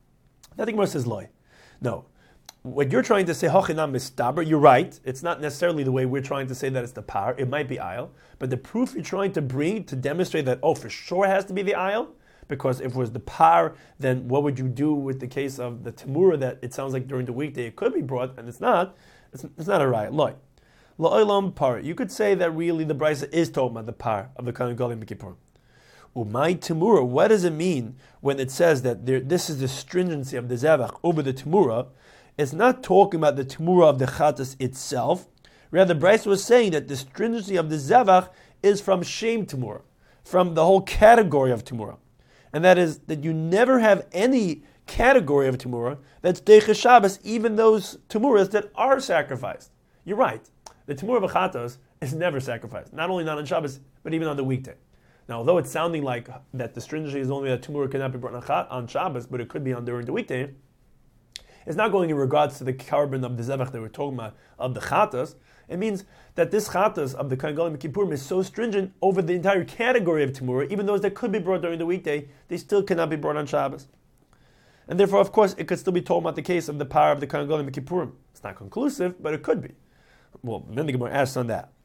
I think Gemara says loy. No. What you're trying to say, hachinam mistaber, you're right. It's not necessarily the way we're trying to say that it's the par. It might be aisle. But the proof you're trying to bring to demonstrate that, for sure it has to be the aisle, because if it was the par, then what would you do with the case of the Tamura that it sounds like during the weekday it could be brought, and it's not a riot. Loy. La'olam par. You could say that really the brayso is talking about the par of the Kohen Gadol Yom Kippurim. Umay Tamura, what does it mean when it says that this is the stringency of the Zevach over the Tamura? It's not talking about the Tamura of the Chatas itself. Rather, Bryce was saying that the stringency of the Zevach is from Shem Tamura, from the whole category of Tamura. And that is that you never have any category of Tamura that's Deiches Shabbos, even those Tamuras that are sacrificed. You're right. The Tamura of a Chatas is never sacrificed, not only not on Shabbos, but even on the weekday. Now, although it's sounding like that the stringency is only that Tamura cannot be brought on Shabbos, but it could be on during the weekday, it's not going in regards to the carbon of the Zevach that we're talking about, of the Chatas. It means that this Chatas of the Kohen Gadol Yom Kippurim is so stringent over the entire category of Tamura, even those that could be brought during the weekday, they still cannot be brought on Shabbos. And therefore, of course, it could still be talking about the case of the power of the Kohen Gadol Yom Kippurim. It's not conclusive, but it could be. Well, then the Gemara asks on that.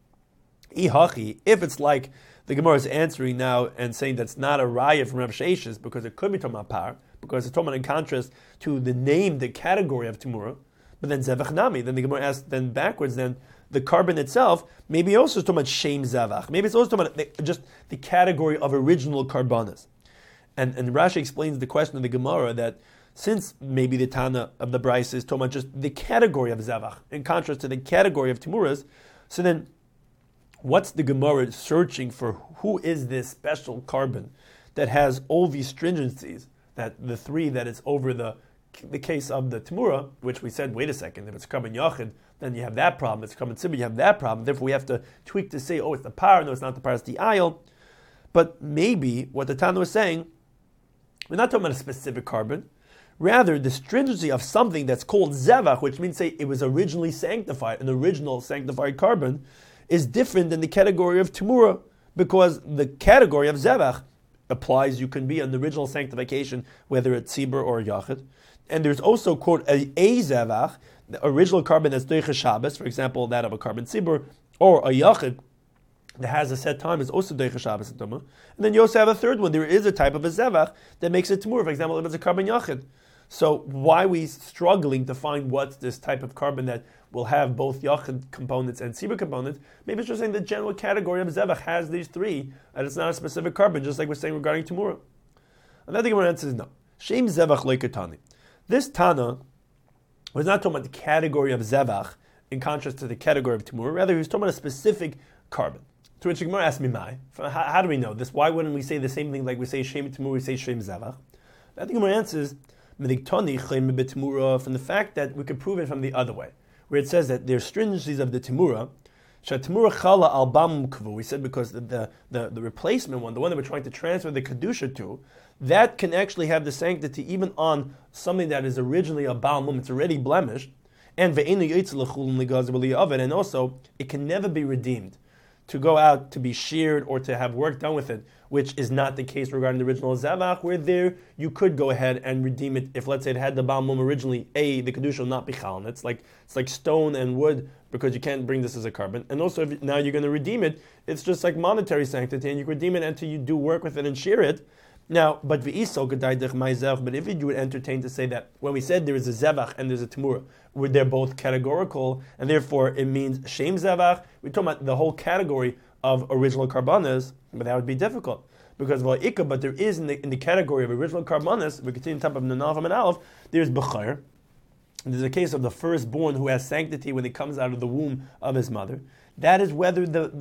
Ihachi, if it's like the Gemara is answering now and saying that's not a raya from Rav Sheshes because it could be talking about power, because it's talking about in contrast to the name, the category of Tamura, but then Zevach Nami, then the Gemara asks then backwards, then the carbon itself, maybe also it's talking about Shem Zevach. Maybe it's also talking about just the category of original carbonas. And Rashi explains the question of the Gemara that since maybe the Tana of the Brisa is talking about just the category of Zevach, in contrast to the category of Timuras, so then what's the Gemara searching for? Who is this special carbon that has all these stringencies, that the three that is over the case of the Timura, which we said, wait a second, if it's carbon Yachid, then you have that problem. If it's carbon Tzibur, you have that problem. Therefore, we have to tweak to say, oh, it's the power. No, it's not the power, it's the aisle. But maybe what the Tana was saying, we're not talking about a specific carbon. Rather, the stringency of something that's called Zevach, which means, say, it was originally sanctified, an original sanctified carbon, is different than the category of Timura, because the category of Zevach applies, you can be an original sanctification, whether it's Tzibur or Yachid. And there's also, quote, a Zevach, the original carbon that's Doicha Shabbos, for example, that of a carbon Tzibur, or a Yachid that has a set time is also Doicha Shabbos and Tumah. And then you also have a third one. There is a type of a Zevach that makes it Timur, for example, if it's a carbon Yachid. So why are we struggling to find what's this type of carbon that will have both Yachid components and Tzibur components? Maybe it's just saying the general category of Zevach has these three, and it's not a specific carbon, just like we're saying regarding Timura. And I think our answer is no. Shem Zevach Leikatani. This Tana was not talking about the category of Zevach in contrast to the category of Timur. Rather, he was talking about a specific carbon. To which the Gemara asked me, how do we know this? Why wouldn't we say the same thing like we say Shem Timur, we say Shem Zevach? I think the Gemara answers, from the fact that we could prove it from the other way, where it says that there's stringencies of the Timura, we said because the replacement one, the one that we're trying to transfer the Kedusha to, that can actually have the sanctity even on something that is originally a Baal Mum, it's already blemished, and also it can never be redeemed to go out to be sheared or to have work done with it, which is not the case regarding the original Zavach, where there you could go ahead and redeem it if, let's say, it had the Baal Mum originally, the Kedusha will not be Chal. It's like stone and wood, because you can't bring this as a carbon. And also, if now you're going to redeem it, it's just like monetary sanctity, and you redeem it until you do work with it and shear it. Now, but if you would entertain to say that when we said there is a Zevach and there's a Timura, where they're both categorical, and therefore it means Shem Zevach, we're talking about the whole category of original carbonas, but that would be difficult. Because but there is in the category of original carbonas, we continue on top of Nanav and Aleph, there's Bechar. There's a case of the firstborn who has sanctity when he comes out of the womb of his mother. That is whether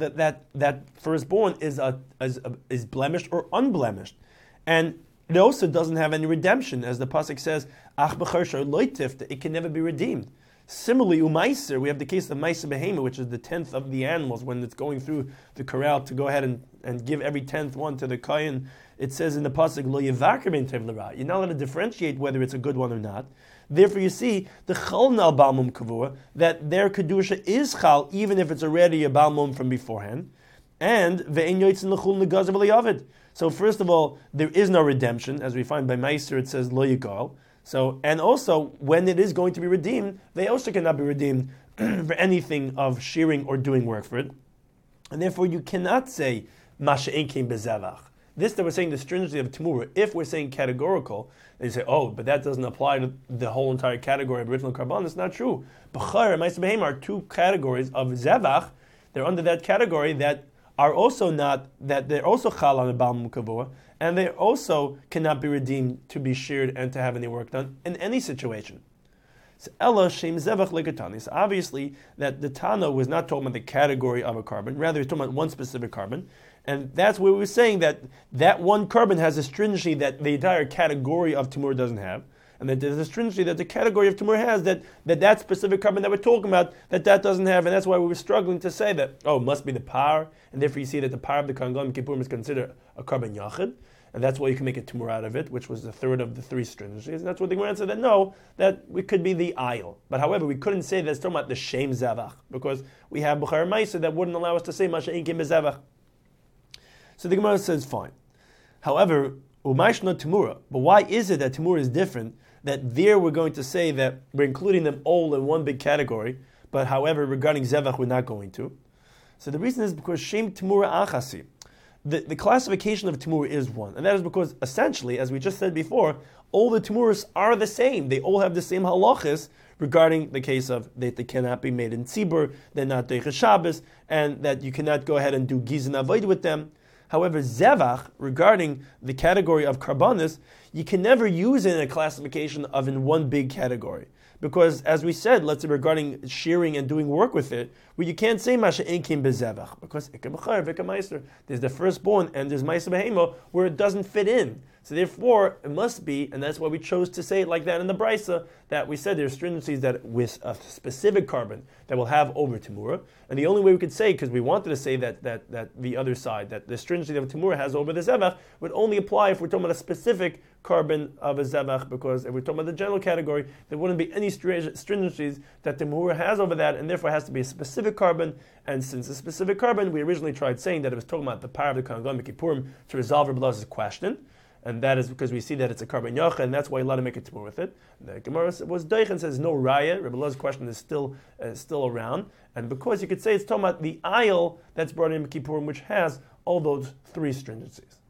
that firstborn is blemished or unblemished. And it also doesn't have any redemption, as the pasuk says, "Ach b'char loitif," it can never be redeemed. Similarly, umaiser, we have the case of maiser behema, which is the 10th of the animals when it's going through the corral to go ahead and give every 10th one to the kohen. It says in the pasuk, "Lo yevaker ben tev l'ra." You're not allowed to differentiate whether it's a good one or not. Therefore, you see the chalna al balmum kavua, that their kedusha is chal even if it's already a balmum from beforehand, and ve'en yotzin l'chul negazav l'yavid. So first of all, there is no redemption, as we find by Meister. It says lo yigal. So, and also when it is going to be redeemed, they also cannot be redeemed for anything of shearing or doing work for it, and therefore you cannot say masha'enkim bezevach. This that we're saying the stringency of Timur. If we're saying categorical, then you say, oh, but that doesn't apply to the whole entire category of original carbon. That's not true. Bechar and Meister Behem are two categories of zevach. They're under that category that are also not, that they're also chal on the Baal Kavua, and they also cannot be redeemed to be sheared and to have any work done in any situation. So Ella Shem Zevach Legatani. So obviously that the Tana was not talking about the category of a carbon, rather he's talking about one specific carbon, and that's where we were saying that one carbon has a stringency that the entire category of Timur doesn't have. And that there's a stringency that the category of Timur has that specific carbon that we're talking about, that doesn't have, and that's why we were struggling to say that, it must be the power, and therefore you see that the power of the Kohen Gadol Kippurim is considered a carbon yachid, and that's why you can make a Timur out of it, which was the third of the three stringencies, and that's what the Gemara said that no, that it could be the aisle. But however, we couldn't say that it's talking about the Shem Zavach, because we have Bechar Maisa that wouldn't allow us to say Masha'in Kim Bezavach. So the Gemara says, fine. However, Umayshna Timura, but why is it that Timur is different? That there we're going to say that we're including them all in one big category, but however, regarding Zevach, we're not going to. So the reason is because Shem Timura Achasi. The classification of Timur is one, and that is because essentially, as we just said before, all the Timuras are the same. They all have the same halachas regarding the case of that they cannot be made in Tzibur, they're not Deicha Shabbos, and that you cannot go ahead and do Gizan Avoid with them. However, zevach, regarding the category of karbanis, you can never use it in a classification of in one big category. Because, as we said, let's say regarding shearing and doing work with it, well, you can't say masha inkim bezevach, because there's the firstborn and there's ma'aser behema where it doesn't fit in. So therefore, it must be, and that's why we chose to say it like that in the Brisa, that we said there's stringencies that with a specific carbon that will have over Timura. And the only way we could say, because we wanted to say that the other side, that the stringency that Timura has over the Zevach, would only apply if we're talking about a specific carbon of a Zevach, because if we're talking about the general category, there wouldn't be any stringencies that Timura has over that, and therefore it has to be a specific carbon. And since a specific carbon, we originally tried saying that it was talking about the power of the Kohen Gadol Kippurim to resolve Rabbi Elazar's question. And that is because we see that it's a carbon yacha, and that's why you let him make a tamur with it. The Gemara was doich and says no raya. Rabbi Elazar's question is still around, and because you could say it's talking about the aisle that's brought in Kippurim, which has all those three stringencies.